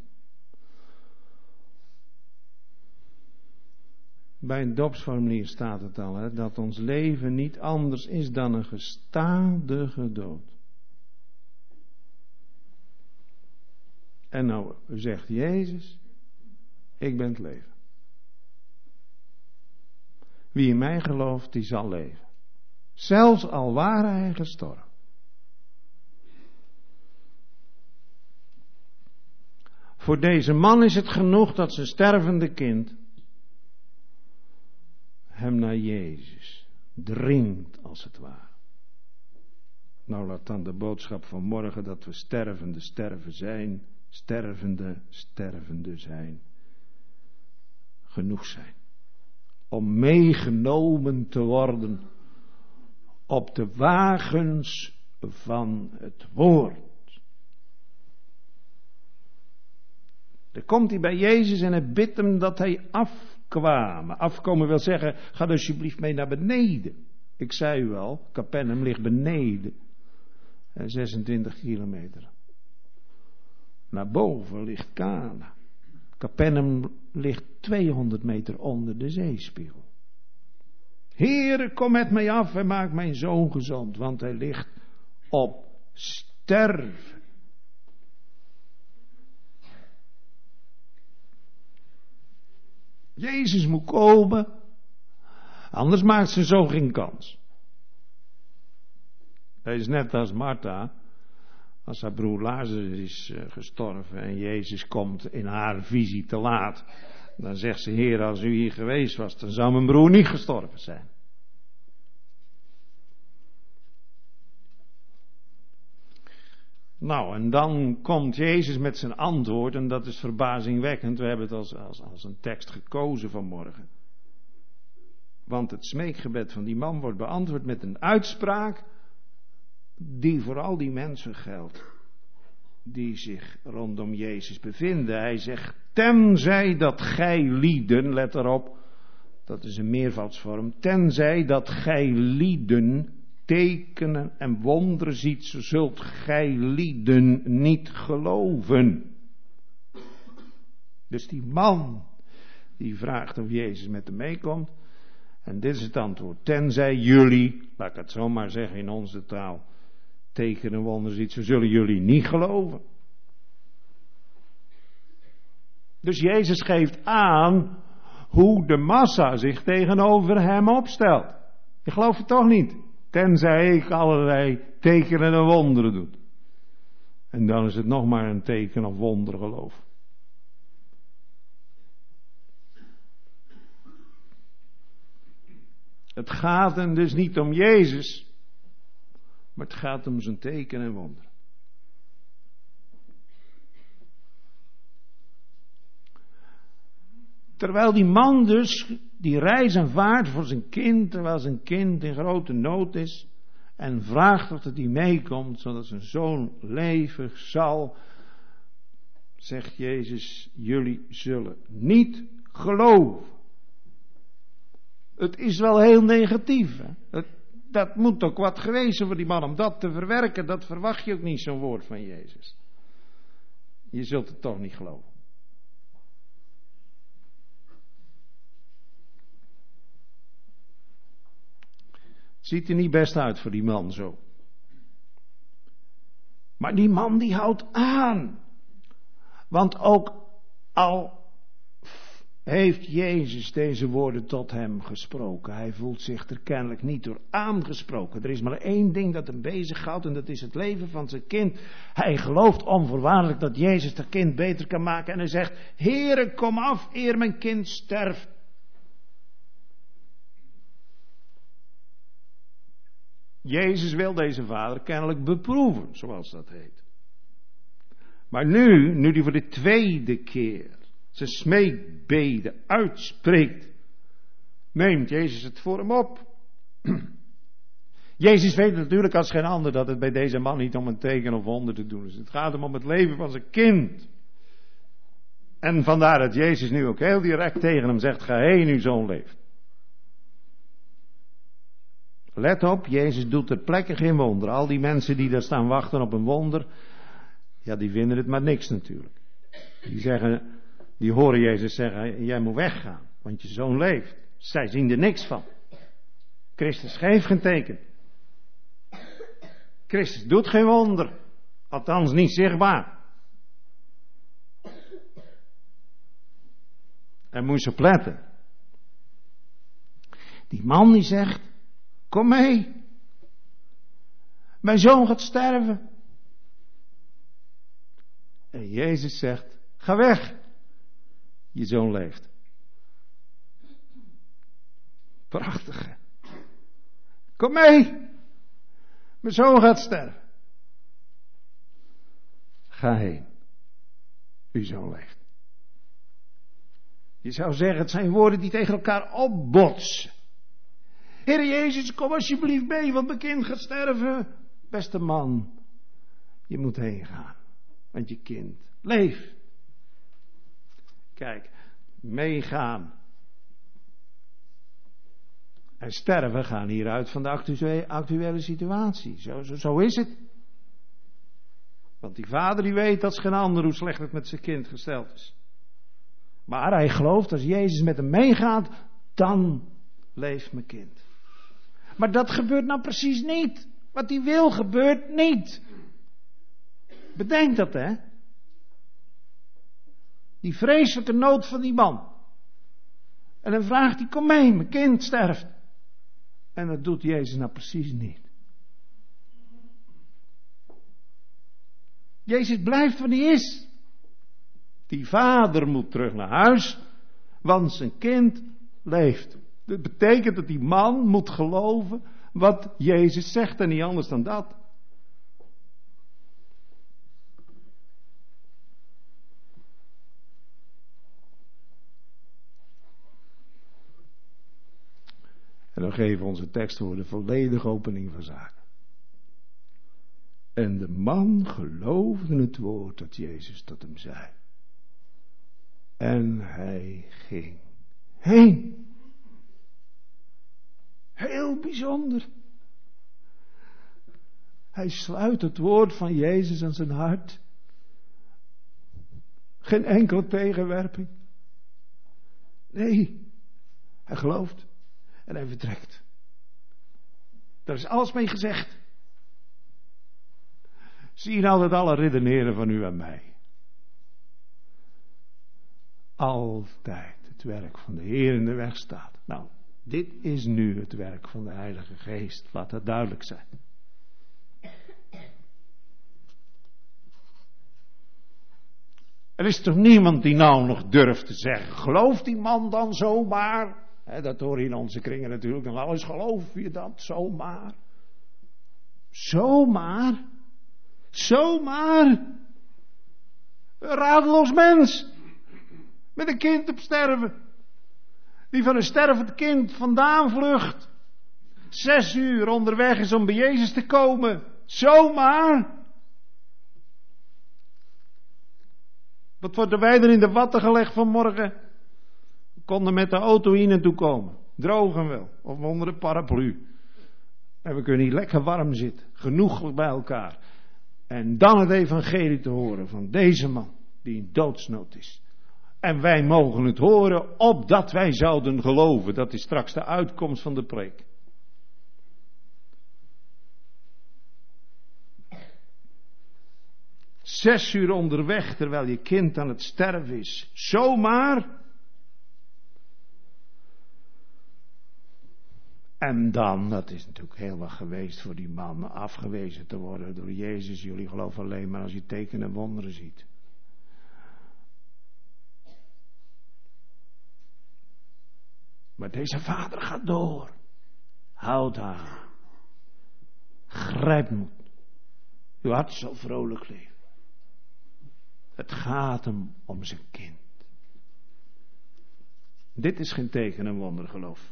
Bij het dopsformulier staat het al, hè, dat ons leven niet anders is dan een gestadige dood. En nou zegt Jezus, ik ben het leven. Wie in mij gelooft, die zal leven. Zelfs al ware hij gestorven. Voor deze man is het genoeg dat zijn stervende kind hem naar Jezus dringt, als het ware. Nou, laat dan de boodschap van morgen dat we stervende sterven zijn, stervende stervende zijn, genoeg zijn. Om meegenomen te worden op de wagens van het woord. Dan komt hij bij Jezus en hij bidt hem dat hij afkwam. Afkomen wil zeggen, ga alsjeblieft mee naar beneden. Ik zei u al, Capernaum ligt beneden. zesentwintig kilometer. Naar boven ligt Cana. Capernaum ligt tweehonderd meter onder de zeespiegel. Heere, kom met mij af en maak mijn zoon gezond, want hij ligt op sterven. Jezus moet komen, anders maakt zijn zoon geen kans. Hij is net als Martha, als haar broer Lazarus is gestorven en Jezus komt in haar visie te laat. Dan zegt ze, Heer, als u hier geweest was, dan zou mijn broer niet gestorven zijn. Nou, en dan komt Jezus met zijn antwoord, en dat is verbazingwekkend. We hebben het als, als, als een tekst gekozen vanmorgen. Want het smeekgebed van die man wordt beantwoord met een uitspraak die voor al die mensen geldt, die zich rondom Jezus bevinden. Hij zegt, tenzij dat gij lieden, let erop, dat is een meervoudsvorm, tenzij dat gij lieden tekenen en wonderen ziet, zo zult gij lieden niet geloven. Dus die man, die vraagt of Jezus met hem meekomt, en dit is het antwoord, tenzij jullie, laat ik het zo maar zeggen in onze taal, tekenen en wonderen ziet, zo zullen jullie niet geloven. Dus Jezus geeft aan hoe de massa zich tegenover hem opstelt. Je gelooft het toch niet? Tenzij ik allerlei tekenen en wonderen doe. En dan is het nog maar een teken of wonder geloof. Het gaat hem dus niet om Jezus, maar het gaat om zijn teken en wonder. Terwijl die man dus die reis aanvaardt voor zijn kind, terwijl zijn kind in grote nood is, en vraagt of het hij meekomt, zodat zijn zoon leven zal, zegt Jezus, jullie zullen niet geloven. Het is wel heel negatief. Hè? Het, dat moet ook wat geweest zijn voor die man om dat te verwerken. Dat verwacht je ook niet, zo'n woord van Jezus. Je zult het toch niet geloven. Ziet er niet best uit voor die man zo. Maar die man die houdt aan. Want ook al heeft Jezus deze woorden tot hem gesproken. Hij voelt zich er kennelijk niet door aangesproken. Er is maar één ding dat hem bezighoudt en dat is het leven van zijn kind. Hij gelooft onvoorwaardelijk dat Jezus dat kind beter kan maken. En hij zegt, Heere, kom af eer mijn kind sterft. Jezus wil deze vader kennelijk beproeven, zoals dat heet. Maar nu, nu hij voor de tweede keer zijn smeekbede uitspreekt, neemt Jezus het voor hem op. Jezus weet natuurlijk als geen ander dat het bij deze man niet om een teken of wonder te doen is. Het gaat hem om het leven van zijn kind. En vandaar dat Jezus nu ook heel direct tegen hem zegt, ga heen, uw zoon leeft. Let op, Jezus doet ter plekke geen wonder. Al die mensen die daar staan wachten op een wonder, ja, die vinden het maar niks natuurlijk. Die zeggen, die horen Jezus zeggen, jij moet weggaan, want je zoon leeft. Zij zien er niks van. Christus geeft geen teken. Christus doet geen wonder. Althans niet zichtbaar. En moet je opletten. Die man die zegt, kom mee. Mijn zoon gaat sterven. En Jezus zegt, ga weg. Je zoon leeft. Prachtig, hè? Kom mee. Mijn zoon gaat sterven. Ga heen. Uw zoon leeft. Je zou zeggen, het zijn woorden die tegen elkaar opbotsen. Heer Jezus, kom alsjeblieft mee, want mijn kind gaat sterven. Beste man, je moet heen gaan, want je kind leeft. Kijk, meegaan en sterven gaan hieruit van de actuele, actuele situatie. Zo, zo, zo is het. Want die vader die weet als geen ander hoe slecht het met zijn kind gesteld is. Maar hij gelooft als Jezus met hem meegaat, dan leeft mijn kind. Maar dat gebeurt nou precies niet. Wat hij wil gebeurt niet. Bedenk dat, hè. Die vreselijke nood van die man. En dan vraagt hij, kom mee, mijn kind sterft. En dat doet Jezus nou precies niet. Jezus blijft waar hij is. Die vader moet terug naar huis, want zijn kind leeft. Dat betekent dat die man moet geloven wat Jezus zegt en niet anders dan dat. En dan geven onze tekstwoorden volledige opening van zaken. En de man geloofde het woord dat Jezus tot hem zei. En hij ging heen. Heel bijzonder. Hij sluit het woord van Jezus aan zijn hart. Geen enkele tegenwerping. Nee, hij gelooft en hij vertrekt. Daar is alles mee gezegd. Zie je nou dat alle redeneren van u en mij altijd het werk van de Heer in de weg staat. Nou, dit is nu het werk van de Heilige Geest. Laat dat duidelijk zijn. Er is toch niemand die nou nog durft te zeggen, gelooft die man dan zomaar? He, dat hoor je in onze kringen natuurlijk nog wel eens, geloof je dat zomaar? Zomaar? Zomaar? Een radeloos mens. Met een kind op sterven. Die van een stervend kind vandaan vlucht. Zes uur onderweg is om bij Jezus te komen. Zomaar. Wat worden wij er in de watten gelegd vanmorgen? We konden met de auto hier naartoe komen. Drogen wel. Of onder de paraplu. En we kunnen hier lekker warm zitten. Genoeg bij elkaar. En dan het evangelie te horen van deze man. Die in doodsnood is. En wij mogen het horen opdat wij zouden geloven. Dat is straks de uitkomst van de preek. Zes uur onderweg terwijl je kind aan het sterven is. Zomaar. En dan, dat is natuurlijk heel wat geweest voor die man, afgewezen te worden door Jezus. Jullie geloven alleen maar als je tekenen en wonderen ziet. Maar deze vader gaat door. Houd aan. Grijp moed. Uw hart zal vrolijk leven. Het gaat hem om zijn kind. Dit is geen teken en wondergeloof.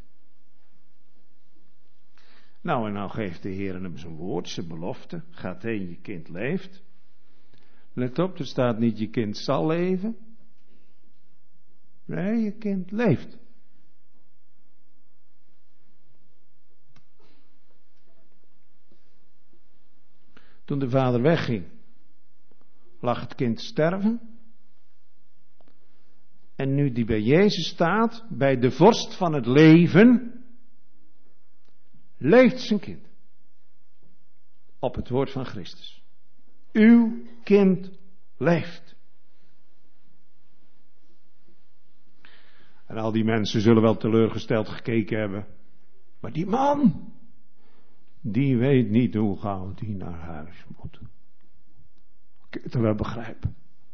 Nou, en nou geeft de Heer hem zijn woord, zijn belofte. Gaat heen, je kind leeft. Let op, er staat niet je kind zal leven. Nee, je kind leeft. Toen de vader wegging, lag het kind te sterven. En nu die bij Jezus staat, bij de vorst van het leven, leeft zijn kind. Op het woord van Christus. Uw kind leeft. En al die mensen zullen wel teleurgesteld gekeken hebben. Maar die man, die weet niet hoe gauw die naar huis moet. Kun je het wel begrijpen?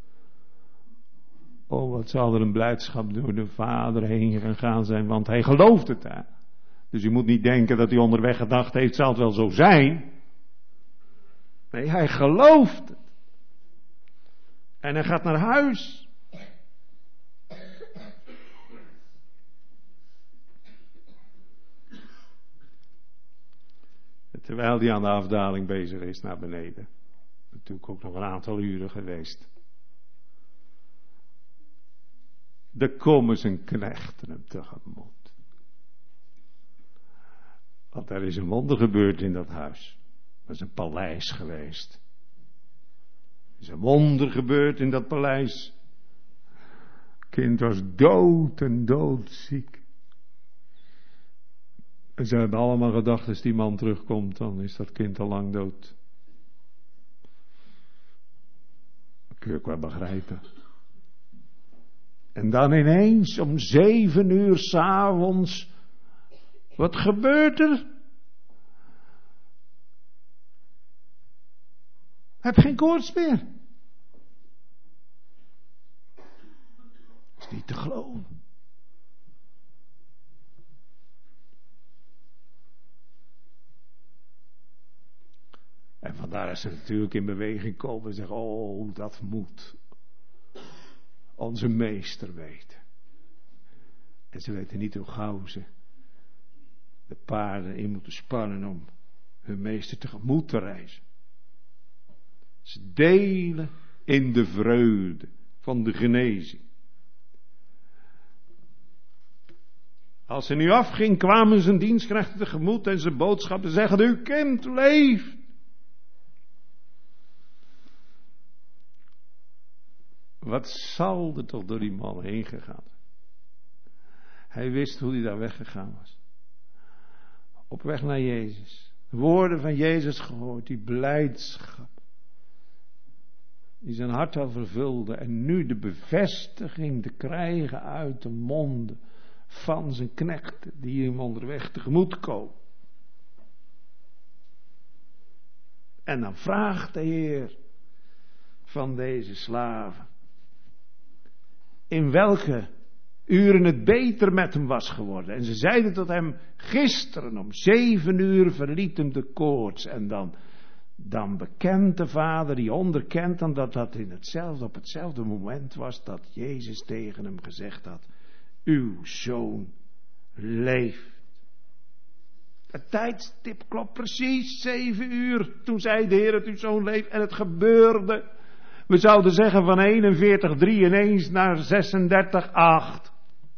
Oh, wat zal er een blijdschap door de vader heen gegaan zijn, want hij gelooft het hè. Dus u moet niet denken dat hij onderweg gedacht heeft, zal het wel zo zijn. Nee, hij gelooft het. En hij gaat naar huis. Terwijl hij aan de afdaling bezig is naar beneden. Natuurlijk ook nog een aantal uren geweest. Er komen zijn knechten hem tegemoet. Want er is een wonder gebeurd in dat huis. Dat is een paleis geweest. Er is een wonder gebeurd in dat paleis. Het kind was dood en doodziek. En ze hebben allemaal gedacht, als die man terugkomt, dan is dat kind al lang dood. Dat kun je ook wel begrijpen. En dan ineens om zeven uur 's avonds, wat gebeurt er? Heb geen koorts meer. Dat is niet te geloven. En vandaar is ze natuurlijk in beweging komen en zeggen, oh, dat moet onze meester weten. En ze weten niet hoe gauw ze de paarden in moeten spannen om hun meester tegemoet te reizen. Ze delen in de vreugde van de genezing. Als ze nu afging, kwamen zijn dienstknechten tegemoet en zijn boodschappen zeggen, uw kind leeft. Wat zal er toch door die man heen gegaan? Hij wist hoe hij daar weggegaan was. Op weg naar Jezus. De woorden van Jezus gehoord, die blijdschap. Die zijn hart al vervulde. En nu de bevestiging te krijgen uit de monden van zijn knechten. Die hem onderweg tegemoet komen. En dan vraagt de Heer van deze slaven. In welke uren het beter met hem was geworden. En ze zeiden tot hem, gisteren om zeven uur verliet hem de koorts. En dan, dan bekent de vader, die onderkent dan dat dat in hetzelfde, op hetzelfde moment was dat Jezus tegen hem gezegd had, uw zoon leeft. Het tijdstip klopt precies, zeven uur. Toen zei de Heer dat uw zoon leeft en het gebeurde. We zouden zeggen van eenenveertig drie ineens naar zesendertig acht.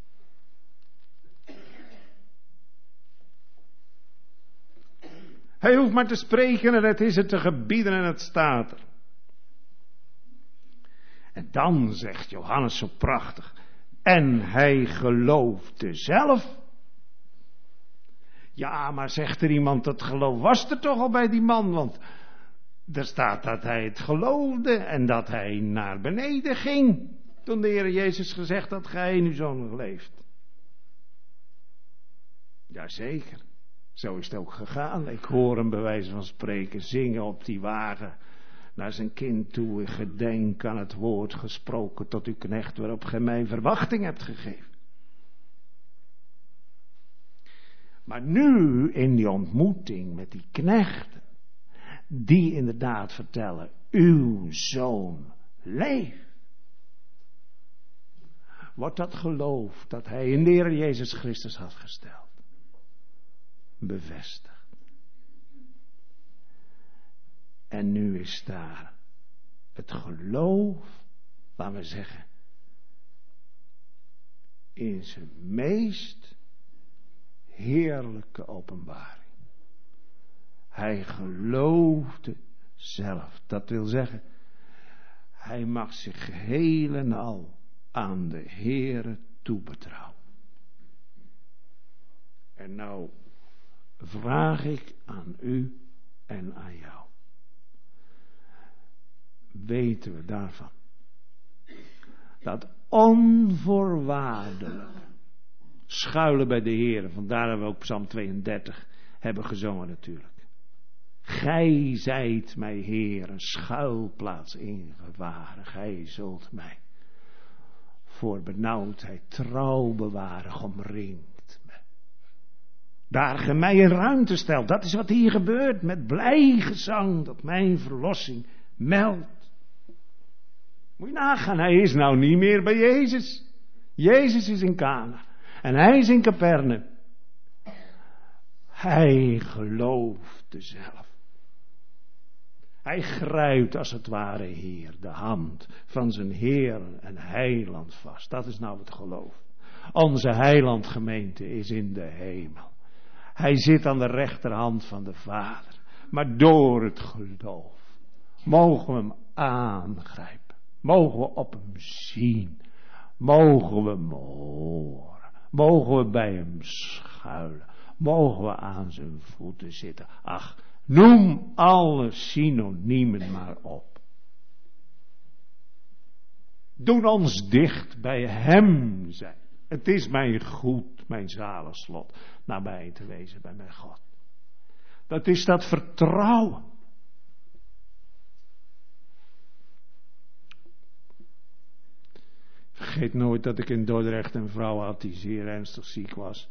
Hij hoeft maar te spreken en het is het te gebieden en het staat er. En dan zegt Johannes zo prachtig. En hij geloofde zelf. Ja, maar zegt er iemand, dat geloof was er toch al bij die man, want er staat dat hij het geloofde en dat hij naar beneden ging. Toen de Heer Jezus gezegd had, gij in uw zoon leeft. Jazeker. Zo is het ook gegaan. Ik hoor hem bij wijze van spreken zingen op die wagen naar zijn kind toe. Ik gedenk aan het woord gesproken tot uw knecht waarop gij mij verwachting hebt gegeven. Maar nu in die ontmoeting met die knechten, die inderdaad vertellen, uw zoon leeft. Wordt dat geloof dat hij in de Heer Jezus Christus had gesteld bevestigd. En nu is daar het geloof, laten we zeggen, in zijn meest heerlijke openbaring. Hij geloofde zelf. Dat wil zeggen, hij mag zich geheel en al aan de Heere toebetrouwen. En nou vraag ik aan u en aan jou. Weten we daarvan? Dat onvoorwaardelijk schuilen bij de Heere. Vandaar dat we ook Psalm tweeëndertig hebben gezongen natuurlijk. Gij zijt mij Heer, een schuilplaats ingevaren. Gij zult mij voor benauwdheid trouw bewaren, omringt me. Daar ge mij in ruimte stelt, dat is wat hier gebeurt, met blij gezang dat mijn verlossing meldt. Moet je nagaan, hij is nou niet meer bij Jezus. Jezus is in Kana en hij is in Capernaum. Hij geloofde zelf. Hij grijpt als het ware, Heer, de hand van zijn Heer en Heiland vast. Dat is nou het geloof. Onze Heilandgemeente is in de hemel. Hij zit aan de rechterhand van de Vader. Maar door het geloof mogen we hem aangrijpen. Mogen we op hem zien. Mogen we hem horen. Mogen we bij hem schuilen. Mogen we aan zijn voeten zitten. Ach, noem alle synoniemen maar op. Doe ons dicht bij hem zijn. Het is mijn goed, mijn zalig slot, nabij te wezen bij mijn God. Dat is dat vertrouwen. Vergeet nooit dat ik in Dordrecht een vrouw had die zeer ernstig ziek was.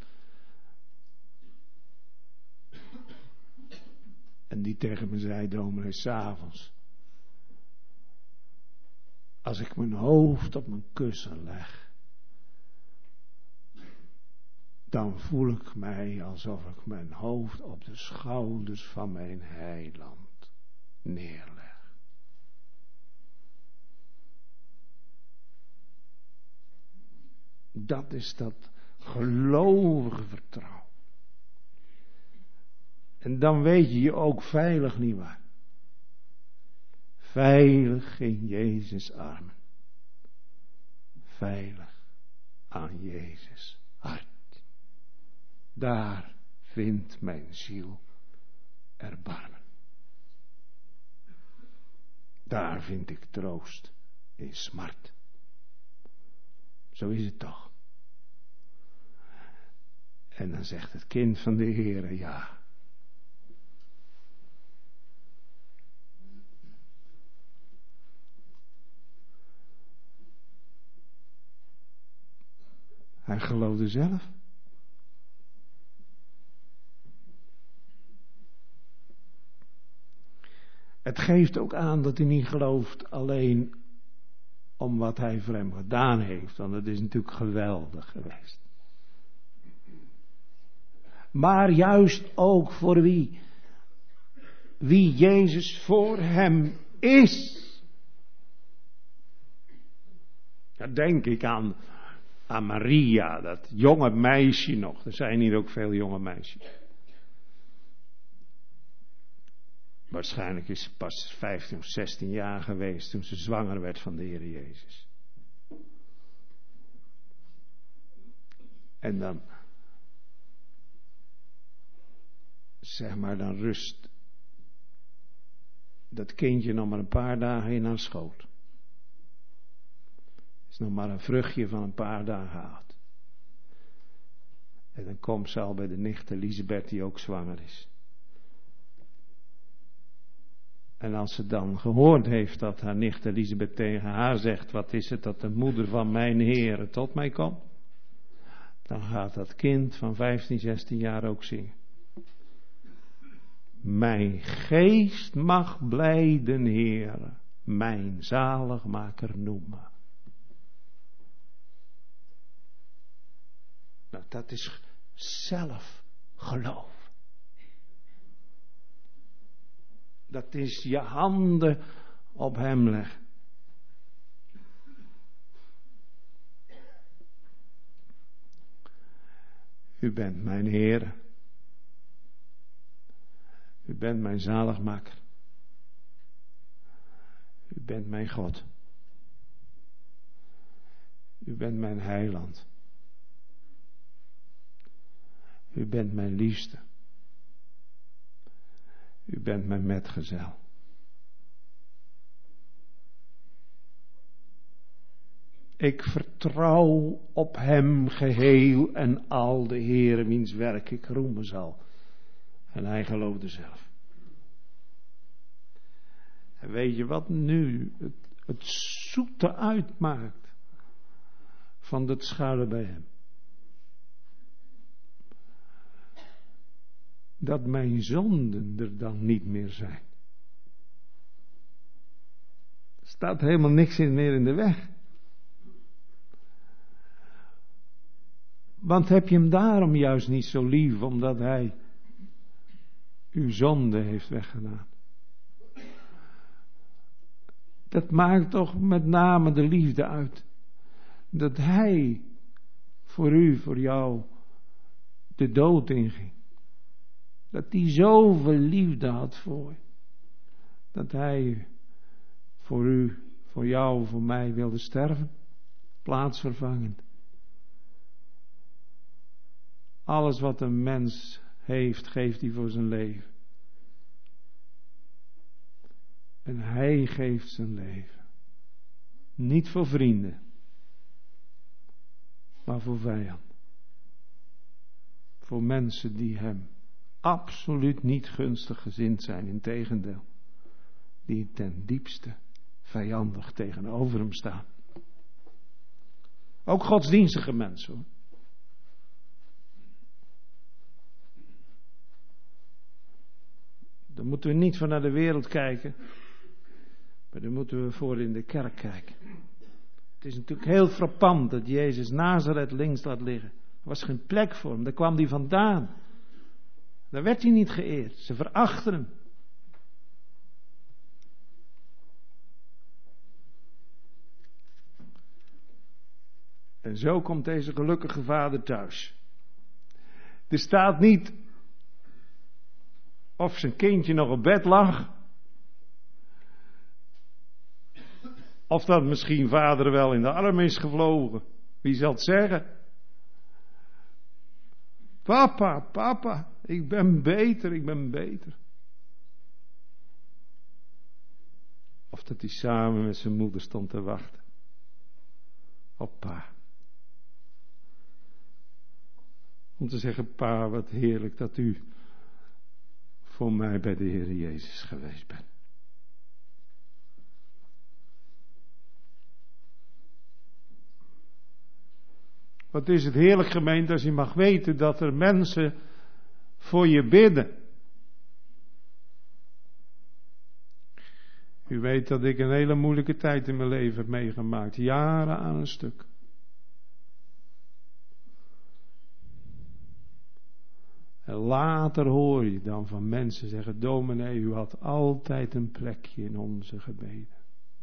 En die tegen me zei, dominee, 's avonds, als ik mijn hoofd op mijn kussen leg, dan voel ik mij alsof ik mijn hoofd op de schouders van mijn heiland neerleg. Dat is dat gelovige vertrouwen. En dan weet je je ook veilig, nietwaar? Veilig in Jezus' armen. Veilig aan Jezus' hart. Daar vindt mijn ziel erbarmen. Daar vind ik troost in smart. Zo is het toch. En dan zegt het kind van de Heere, ja. Hij geloofde zelf. Het geeft ook aan dat hij niet gelooft alleen om wat hij voor hem gedaan heeft. Want het is natuurlijk geweldig geweest. Maar juist ook voor wie, wie Jezus voor hem is. Dan denk ik aan, aan Maria, dat jonge meisje nog. Er zijn hier ook veel jonge meisjes. Waarschijnlijk is ze pas vijftien of zestien jaar geweest toen ze zwanger werd van de Heer Jezus. En dan, zeg maar, dan rust dat kindje nog maar een paar dagen in haar schoot. Het is nog maar een vruchtje van een paar dagen oud. En dan komt ze al bij de nicht Elisabeth die ook zwanger is. En als ze dan gehoord heeft dat haar nicht Elisabeth tegen haar zegt, wat is het dat de moeder van mijn Heere tot mij komt? Dan gaat dat kind van vijftien, zestien jaar ook zingen. Mijn geest mag blijden Heere, mijn zaligmaker noemen. Nou, dat is zelf geloof. Dat is je handen op hem leggen. U bent mijn Heere. U bent mijn zaligmaker. U bent mijn God. U bent mijn heiland. U bent mijn liefste. U bent mijn metgezel. Ik vertrouw op hem geheel en al, de Heere wiens werk ik roemen zal. En hij geloofde zelf. En weet je wat nu het, het zoete uitmaakt van het schuilen bij hem? Dat mijn zonden er dan niet meer zijn. Er staat helemaal niks meer in de weg. Want heb je hem daarom juist niet zo lief, omdat hij uw zonde heeft weggedaan? Dat maakt toch met name de liefde uit. Dat hij voor u, voor jou, de dood inging. Dat hij zoveel liefde had voor je. Dat hij voor u, voor jou, voor mij wilde sterven. Plaatsvervangend. Alles wat een mens heeft, geeft hij voor zijn leven. En hij geeft zijn leven. Niet voor vrienden. Maar voor vijanden. Voor mensen die hem absoluut niet gunstig gezind zijn. Integendeel. Die ten diepste vijandig tegenover hem staan. Ook godsdienstige mensen hoor. Dan moeten we niet van naar de wereld kijken. Maar dan moeten we voor in de kerk kijken. Het is natuurlijk heel frappant dat Jezus Nazareth links laat liggen. Er was geen plek voor hem. Daar kwam hij vandaan. Daar werd hij niet geëerd. Ze verachten hem. En zo komt deze gelukkige vader thuis. Er staat niet of zijn kindje nog op bed lag. Of dat misschien vader wel in de arm is gevlogen. Wie zal het zeggen? Papa, papa, ik ben beter, ik ben beter. Of dat hij samen met zijn moeder stond te wachten. Op pa. Om te zeggen, pa, wat heerlijk dat u voor mij bij de Heer Jezus geweest bent. Wat is het heerlijk, gemeente, als je mag weten dat er mensen voor je bidden. U weet dat ik een hele moeilijke tijd in mijn leven heb meegemaakt. Jaren aan een stuk. En later hoor je dan van mensen zeggen, dominee, u had altijd een plekje in onze gebeden.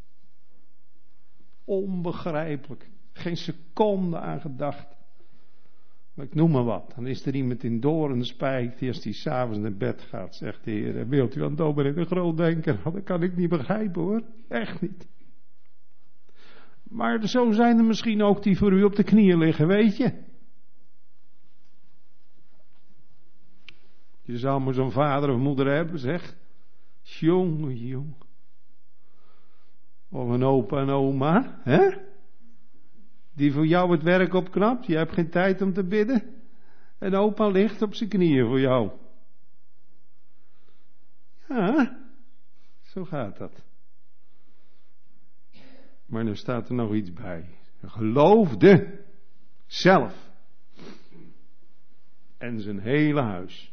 Onbegrijpelijk. Geen seconde aan gedacht. Maar ik noem maar wat. Dan is er iemand in Doornspijk die als die s'avonds naar bed gaat, zegt de Heer, wilt u aan dominee de Groot denken? Dat kan ik niet begrijpen hoor. Echt niet. Maar zo zijn er misschien ook die voor u op de knieën liggen, weet je. Je zou maar zo'n vader of moeder hebben, zeg. Jongen, jong. Of een opa en oma, hè? Die voor jou het werk opknapt. Je hebt geen tijd om te bidden. En opa ligt op zijn knieën voor jou. Ja, zo gaat dat. Maar er staat er nog iets bij. Geloofde zelf. En zijn hele huis.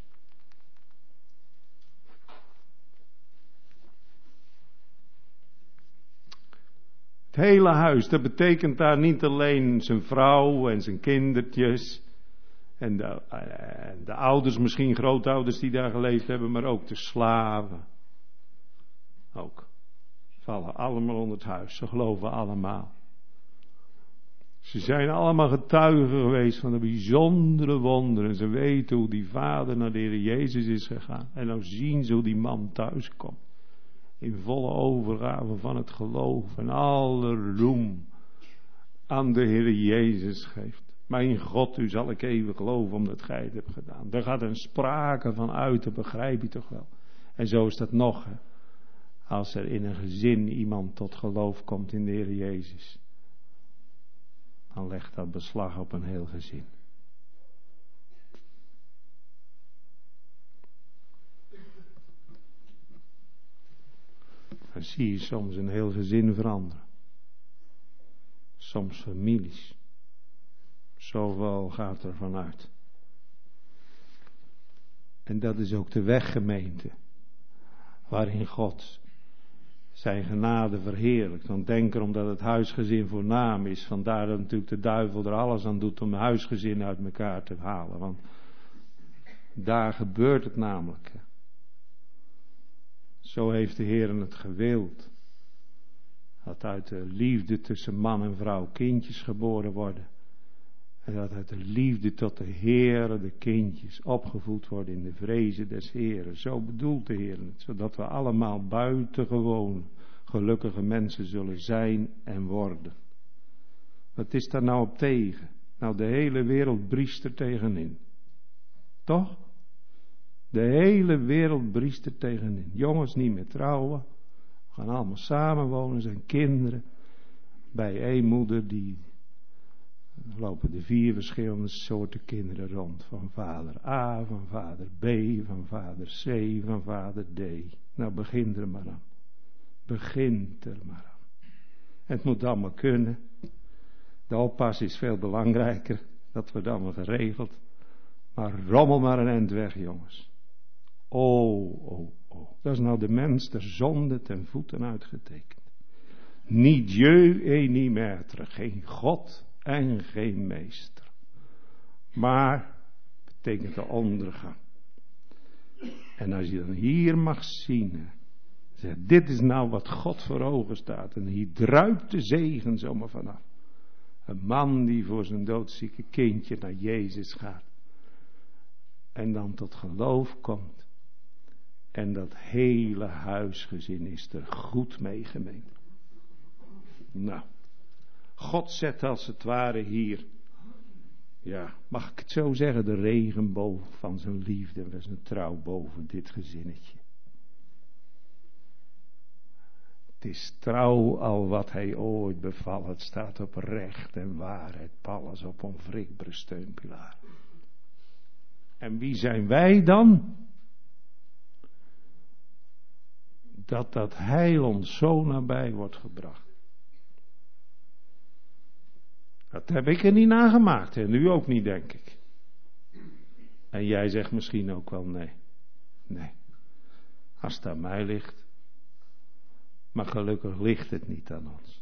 Het hele huis, dat betekent daar niet alleen zijn vrouw en zijn kindertjes. En de, en de ouders, misschien grootouders die daar geleefd hebben, maar ook de slaven. Ook. Vallen allemaal onder het huis, ze geloven allemaal. Ze zijn allemaal getuigen geweest van de bijzondere wonderen. Ze weten hoe die vader naar de Heer Jezus is gegaan. En nou zien ze hoe die man thuis komt. In volle overgave van het geloof en alle roem aan de Heer Jezus geeft. Mijn God, u zal ik eeuwig geloven omdat gij het hebt gedaan. Daar gaat een sprake van uit, dat begrijp je toch wel. En zo is dat nog, hè. Als er in een gezin iemand tot geloof komt in de Heer Jezus. Dan legt dat beslag op een heel gezin. Dan zie je soms een heel gezin veranderen. Soms families. Zoveel gaat er vanuit. En dat is ook de weg, gemeente. Waarin God zijn genade verheerlijkt. Want denk erom dat het huisgezin voornaam is. Vandaar dat natuurlijk de duivel er alles aan doet om huisgezin uit elkaar te halen. Want daar gebeurt het namelijk. Zo heeft de Heer het gewild. Dat uit de liefde tussen man en vrouw kindjes geboren worden. En dat uit de liefde tot de Heer de kindjes opgevoed worden in de vrezen des Heeren. Zo bedoelt de Heer het. Zodat we allemaal buitengewoon gelukkige mensen zullen zijn en worden. Wat is daar nou op tegen? Nou, de hele wereld briest er tegenin. Toch? De hele wereld briest er tegenin. Jongens niet meer trouwen. Gaan allemaal samenwonen, zijn kinderen. Bij één moeder die lopen de vier verschillende soorten kinderen rond. Van vader A, van vader B, van vader C, van vader D. Nou, begin er maar aan. Begin er maar aan. Het moet allemaal kunnen. De oppas is veel belangrijker. Dat wordt allemaal geregeld. Maar rommel maar een eind weg, jongens. Oh, oh, oh. Dat is nou de mens der zonde ten voeten uitgetekend. Ni Dieu et ni maître. Geen God en geen meester. Maar betekent de ondergang. En als je dan hier mag zien. Zeg, dit is nou wat God voor ogen staat. En hier druipt de zegen zomaar vanaf. Een man die voor zijn doodzieke kindje naar Jezus gaat. En dan tot geloof komt. En dat hele huisgezin is er goed mee gemengd. Nou, God zet als het ware hier, ja, mag ik het zo zeggen, de regenboog van zijn liefde en zijn trouw boven dit gezinnetje. Het is trouw al wat hij ooit beval. Het staat op recht en waarheid. Paulus op onwrikbare steunpilaar. En wie zijn wij dan? Dat dat heil ons zo nabij wordt gebracht. Dat heb ik er niet nagemaakt. En u ook niet, denk ik. En jij zegt misschien ook wel nee. Nee. Als het aan mij ligt. Maar gelukkig ligt het niet aan ons.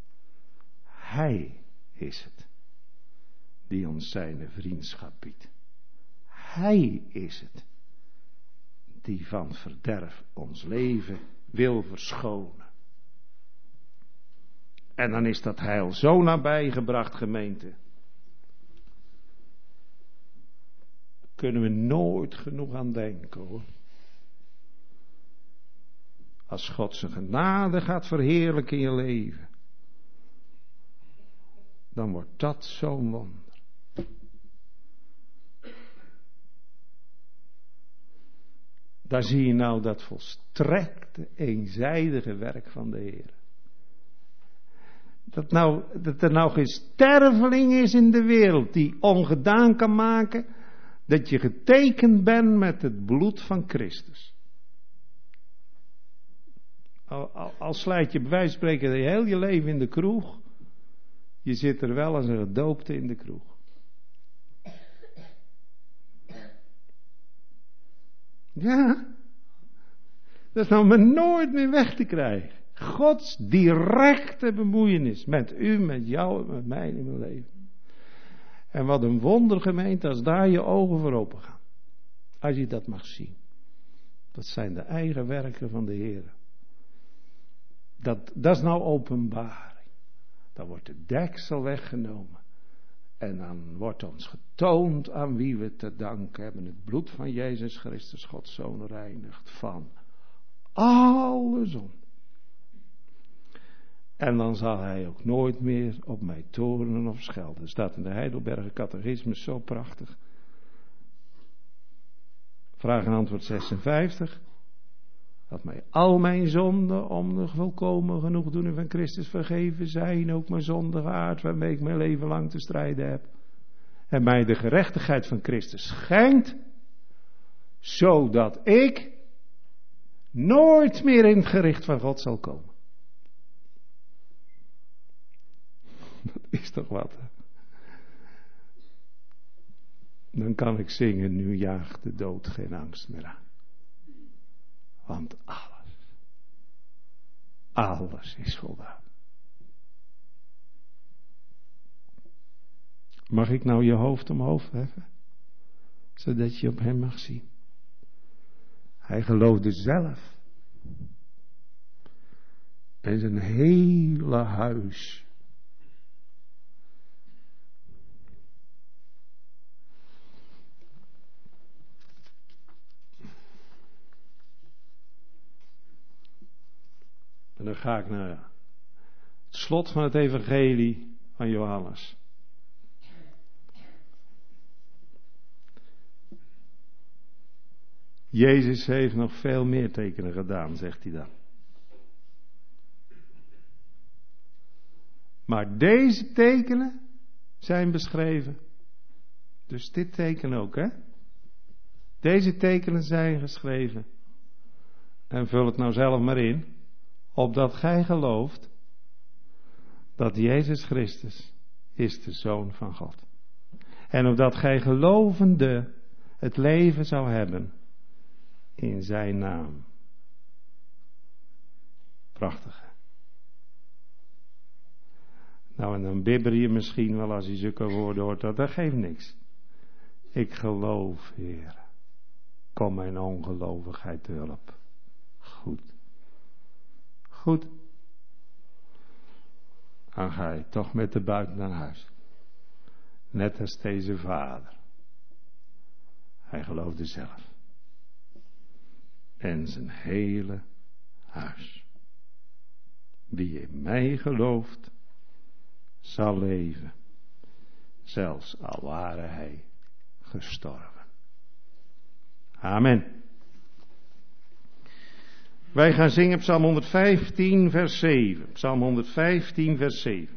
Hij is het. Die ons zijn vriendschap biedt. Hij is het. Die van verderf ons leven wil verschonen. En dan is dat heil zo nabij gebracht, gemeente. Kunnen we nooit genoeg aan denken, hoor. Als God zijn genade gaat verheerlijken in je leven. Dan wordt dat zo'n wonder. Daar zie je nou dat volstrekte eenzijdige werk van de Heer. Dat, nou, dat er nou geen sterveling is in de wereld die ongedaan kan maken Dat je getekend bent met het bloed van Christus. Al, al, al slijt je bij wijze van spreken heel je leven in de kroeg. Je zit er wel als een gedoopte in de kroeg. Ja. Dat is nou maar nooit meer weg te krijgen. Gods directe bemoeienis met u, met jou en met mij in mijn leven. En wat een wonder, gemeente, als daar je ogen voor open gaan. Als je dat mag zien. Dat zijn de eigen werken van de Heer. Dat, dat is nou openbaring. Dan wordt de deksel weggenomen. En dan wordt ons getoond aan wie we te danken hebben. Het bloed van Jezus Christus, Gods Zoon, reinigt van alle zonde. En dan zal hij ook nooit meer op mij toornen of schelden. Dat staat in de Heidelberger Catechismus zo prachtig. Vraag en antwoord zesenvijftig. Dat mij al mijn zonden om de volkomen genoegdoening van Christus vergeven zijn. Ook mijn zondige aard waarmee ik mijn leven lang te strijden heb. En mij de gerechtigheid van Christus schenkt. Zodat ik nooit meer in het gericht van God zal komen. Dat is toch wat, hè? Dan kan ik zingen, nu jaagt de dood geen angst meer aan. Want alles, alles is voldaan. Mag ik nou je hoofd omhoog heffen? Zodat je op hem mag zien. Hij geloofde zelf. En zijn hele huis. En dan ga ik naar het slot van het evangelie van Johannes. Jezus heeft nog veel meer tekenen gedaan, zegt hij dan. Maar deze tekenen zijn beschreven. Dus dit teken ook, hè? Deze tekenen zijn geschreven. En vul het nou zelf maar in. Opdat gij gelooft dat Jezus Christus is de Zoon van God. En opdat gij gelovende het leven zou hebben in zijn naam. Prachtig. Nou, en dan bibber je misschien wel als je zulke woorden hoort. Dat, dat geeft niks. Ik geloof, Heer. Kom mijn ongelovigheid te hulp. Goed. Goed. Dan ga je toch met de buik naar huis. Net als deze vader. Hij geloofde zelf. En zijn hele huis. Wie in mij gelooft, zal leven. Zelfs al ware hij gestorven. Amen. Wij gaan zingen Psalm honderdvijftien vers zeven. Psalm honderdvijftien vers zeven.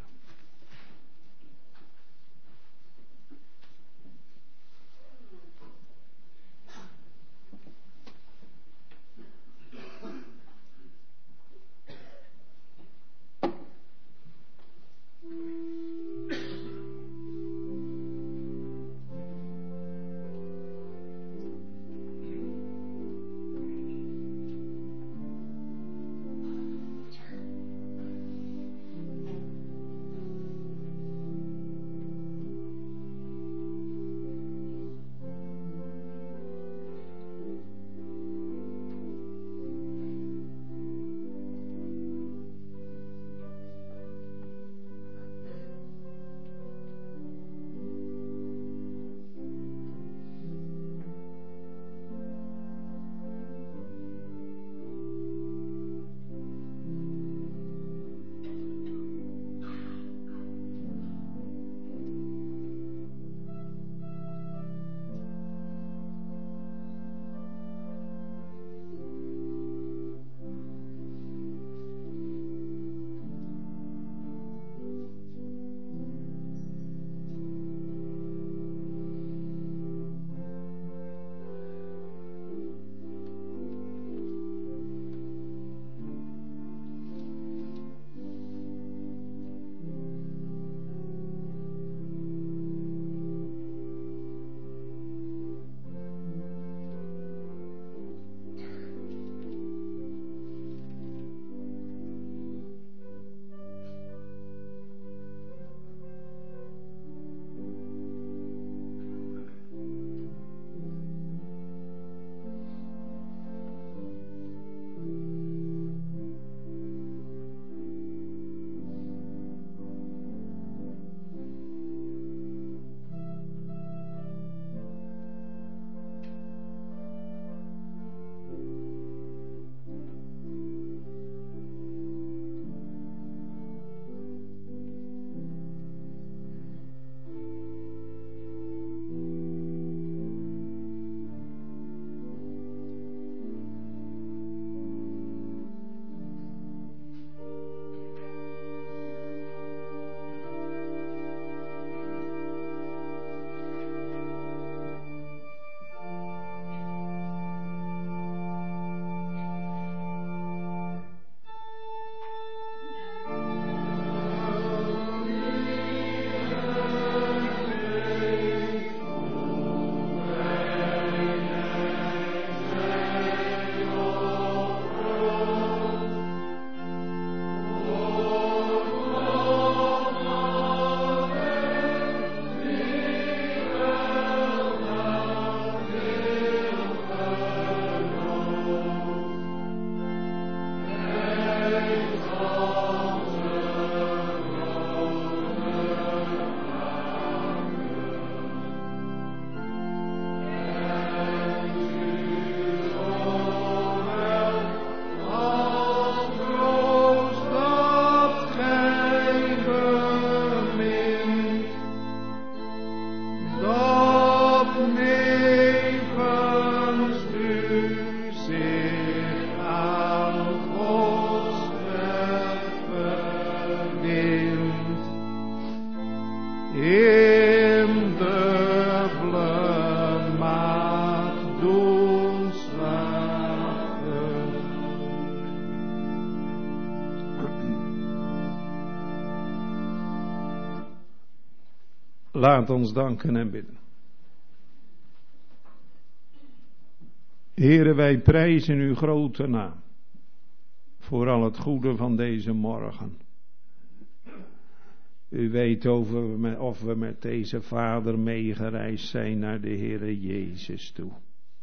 Laat ons danken en bidden. Heere, wij prijzen uw grote naam voor al het goede van deze morgen. U weet of we met deze vader meegereisd zijn naar de Heere Jezus toe.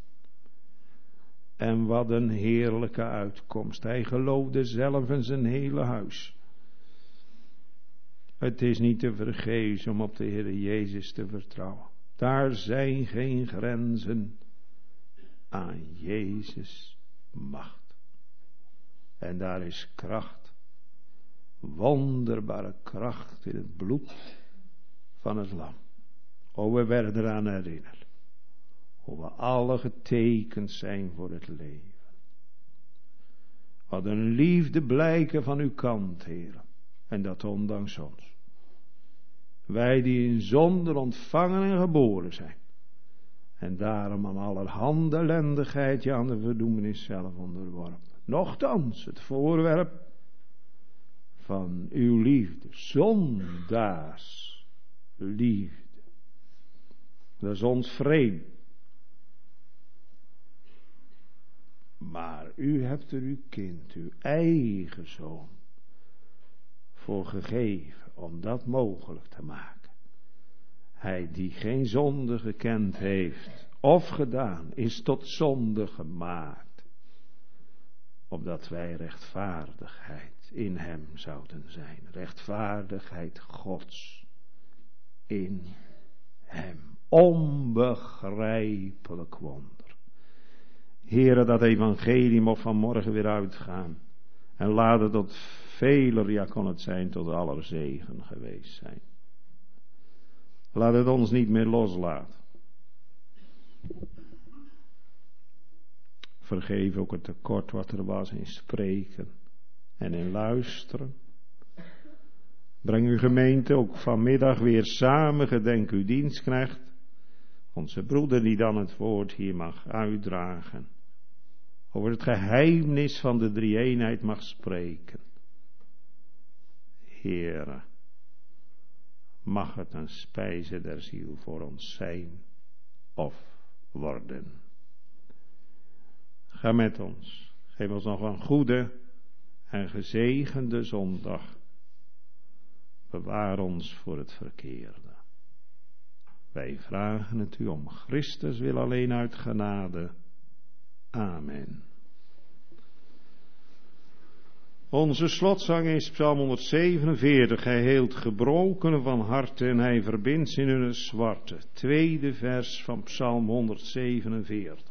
En wat een heerlijke uitkomst. Hij geloofde zelf in zijn hele huis. Het is niet te vergeefs om op de Heere Jezus te vertrouwen. Daar zijn geen grenzen aan Jezus' macht. En daar is kracht. Wonderbare kracht in het bloed van het lam. O, we werden eraan herinnerd. Hoe we alle getekend zijn voor het leven. Wat een liefde blijken van uw kant, Heer. En dat ondanks ons. Wij die in zonde ontvangen en geboren zijn. En daarom aan allerhande ellendigheid, ja, aan de verdoemenis zelf onderworpen. Nochtans, het voorwerp van uw liefde, zondaars liefde. Dat is ons vreemd. Maar u hebt er uw kind, uw eigen zoon, voor gegeven om dat mogelijk te maken. Hij die geen zonde gekend heeft of gedaan, is tot zonde gemaakt, opdat wij rechtvaardigheid in hem zouden zijn. Rechtvaardigheid Gods in hem. Onbegrijpelijk wonder. Heere, dat evangelie mag vanmorgen weer uitgaan. En laat het tot veler, ja kon het zijn, tot aller zegen geweest zijn. Laat het ons niet meer loslaten. Vergeef ook het tekort wat er was in spreken en in luisteren. Breng uw gemeente ook vanmiddag weer samen, gedenk uw dienstknecht. Onze broeder die dan het woord hier mag uitdragen. Over het geheimnis van de drie-eenheid mag spreken. Heere, mag het een spijze der ziel voor ons zijn of worden. Ga met ons. Geef ons nog een goede en gezegende zondag. Bewaar ons voor het verkeerde. Wij vragen het u om Christus wil alleen uit genade. Amen. Onze slotzang is Psalm honderdzevenenveertig. Hij heelt gebrokenen van harte en hij verbindt ze in hun zwarte. Tweede vers van Psalm honderdzevenenveertig.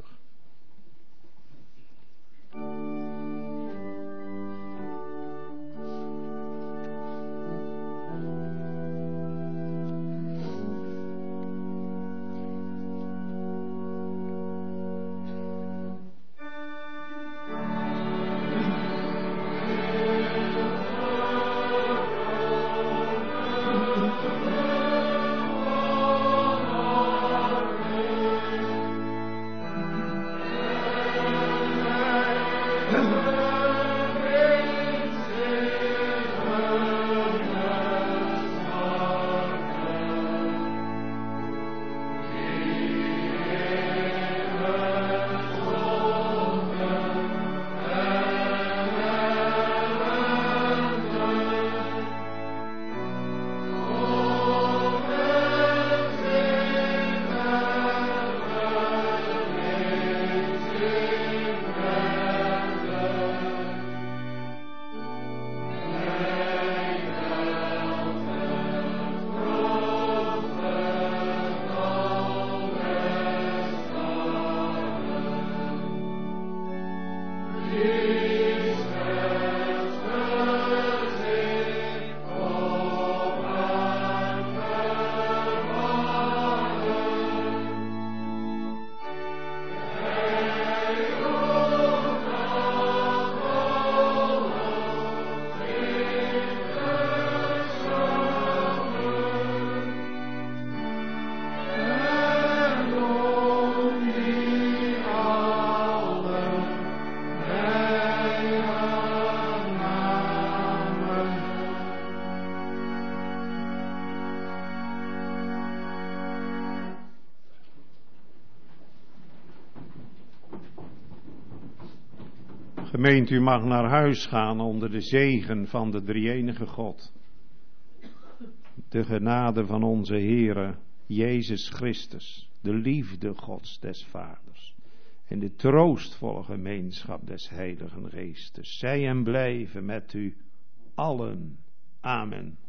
Gemeente, u mag naar huis gaan onder de zegen van de drie-enige God. De genade van onze Heere Jezus Christus, de liefde Gods des Vaders en de troostvolle gemeenschap des Heiligen Geestes, zij en blijven met u allen. Amen.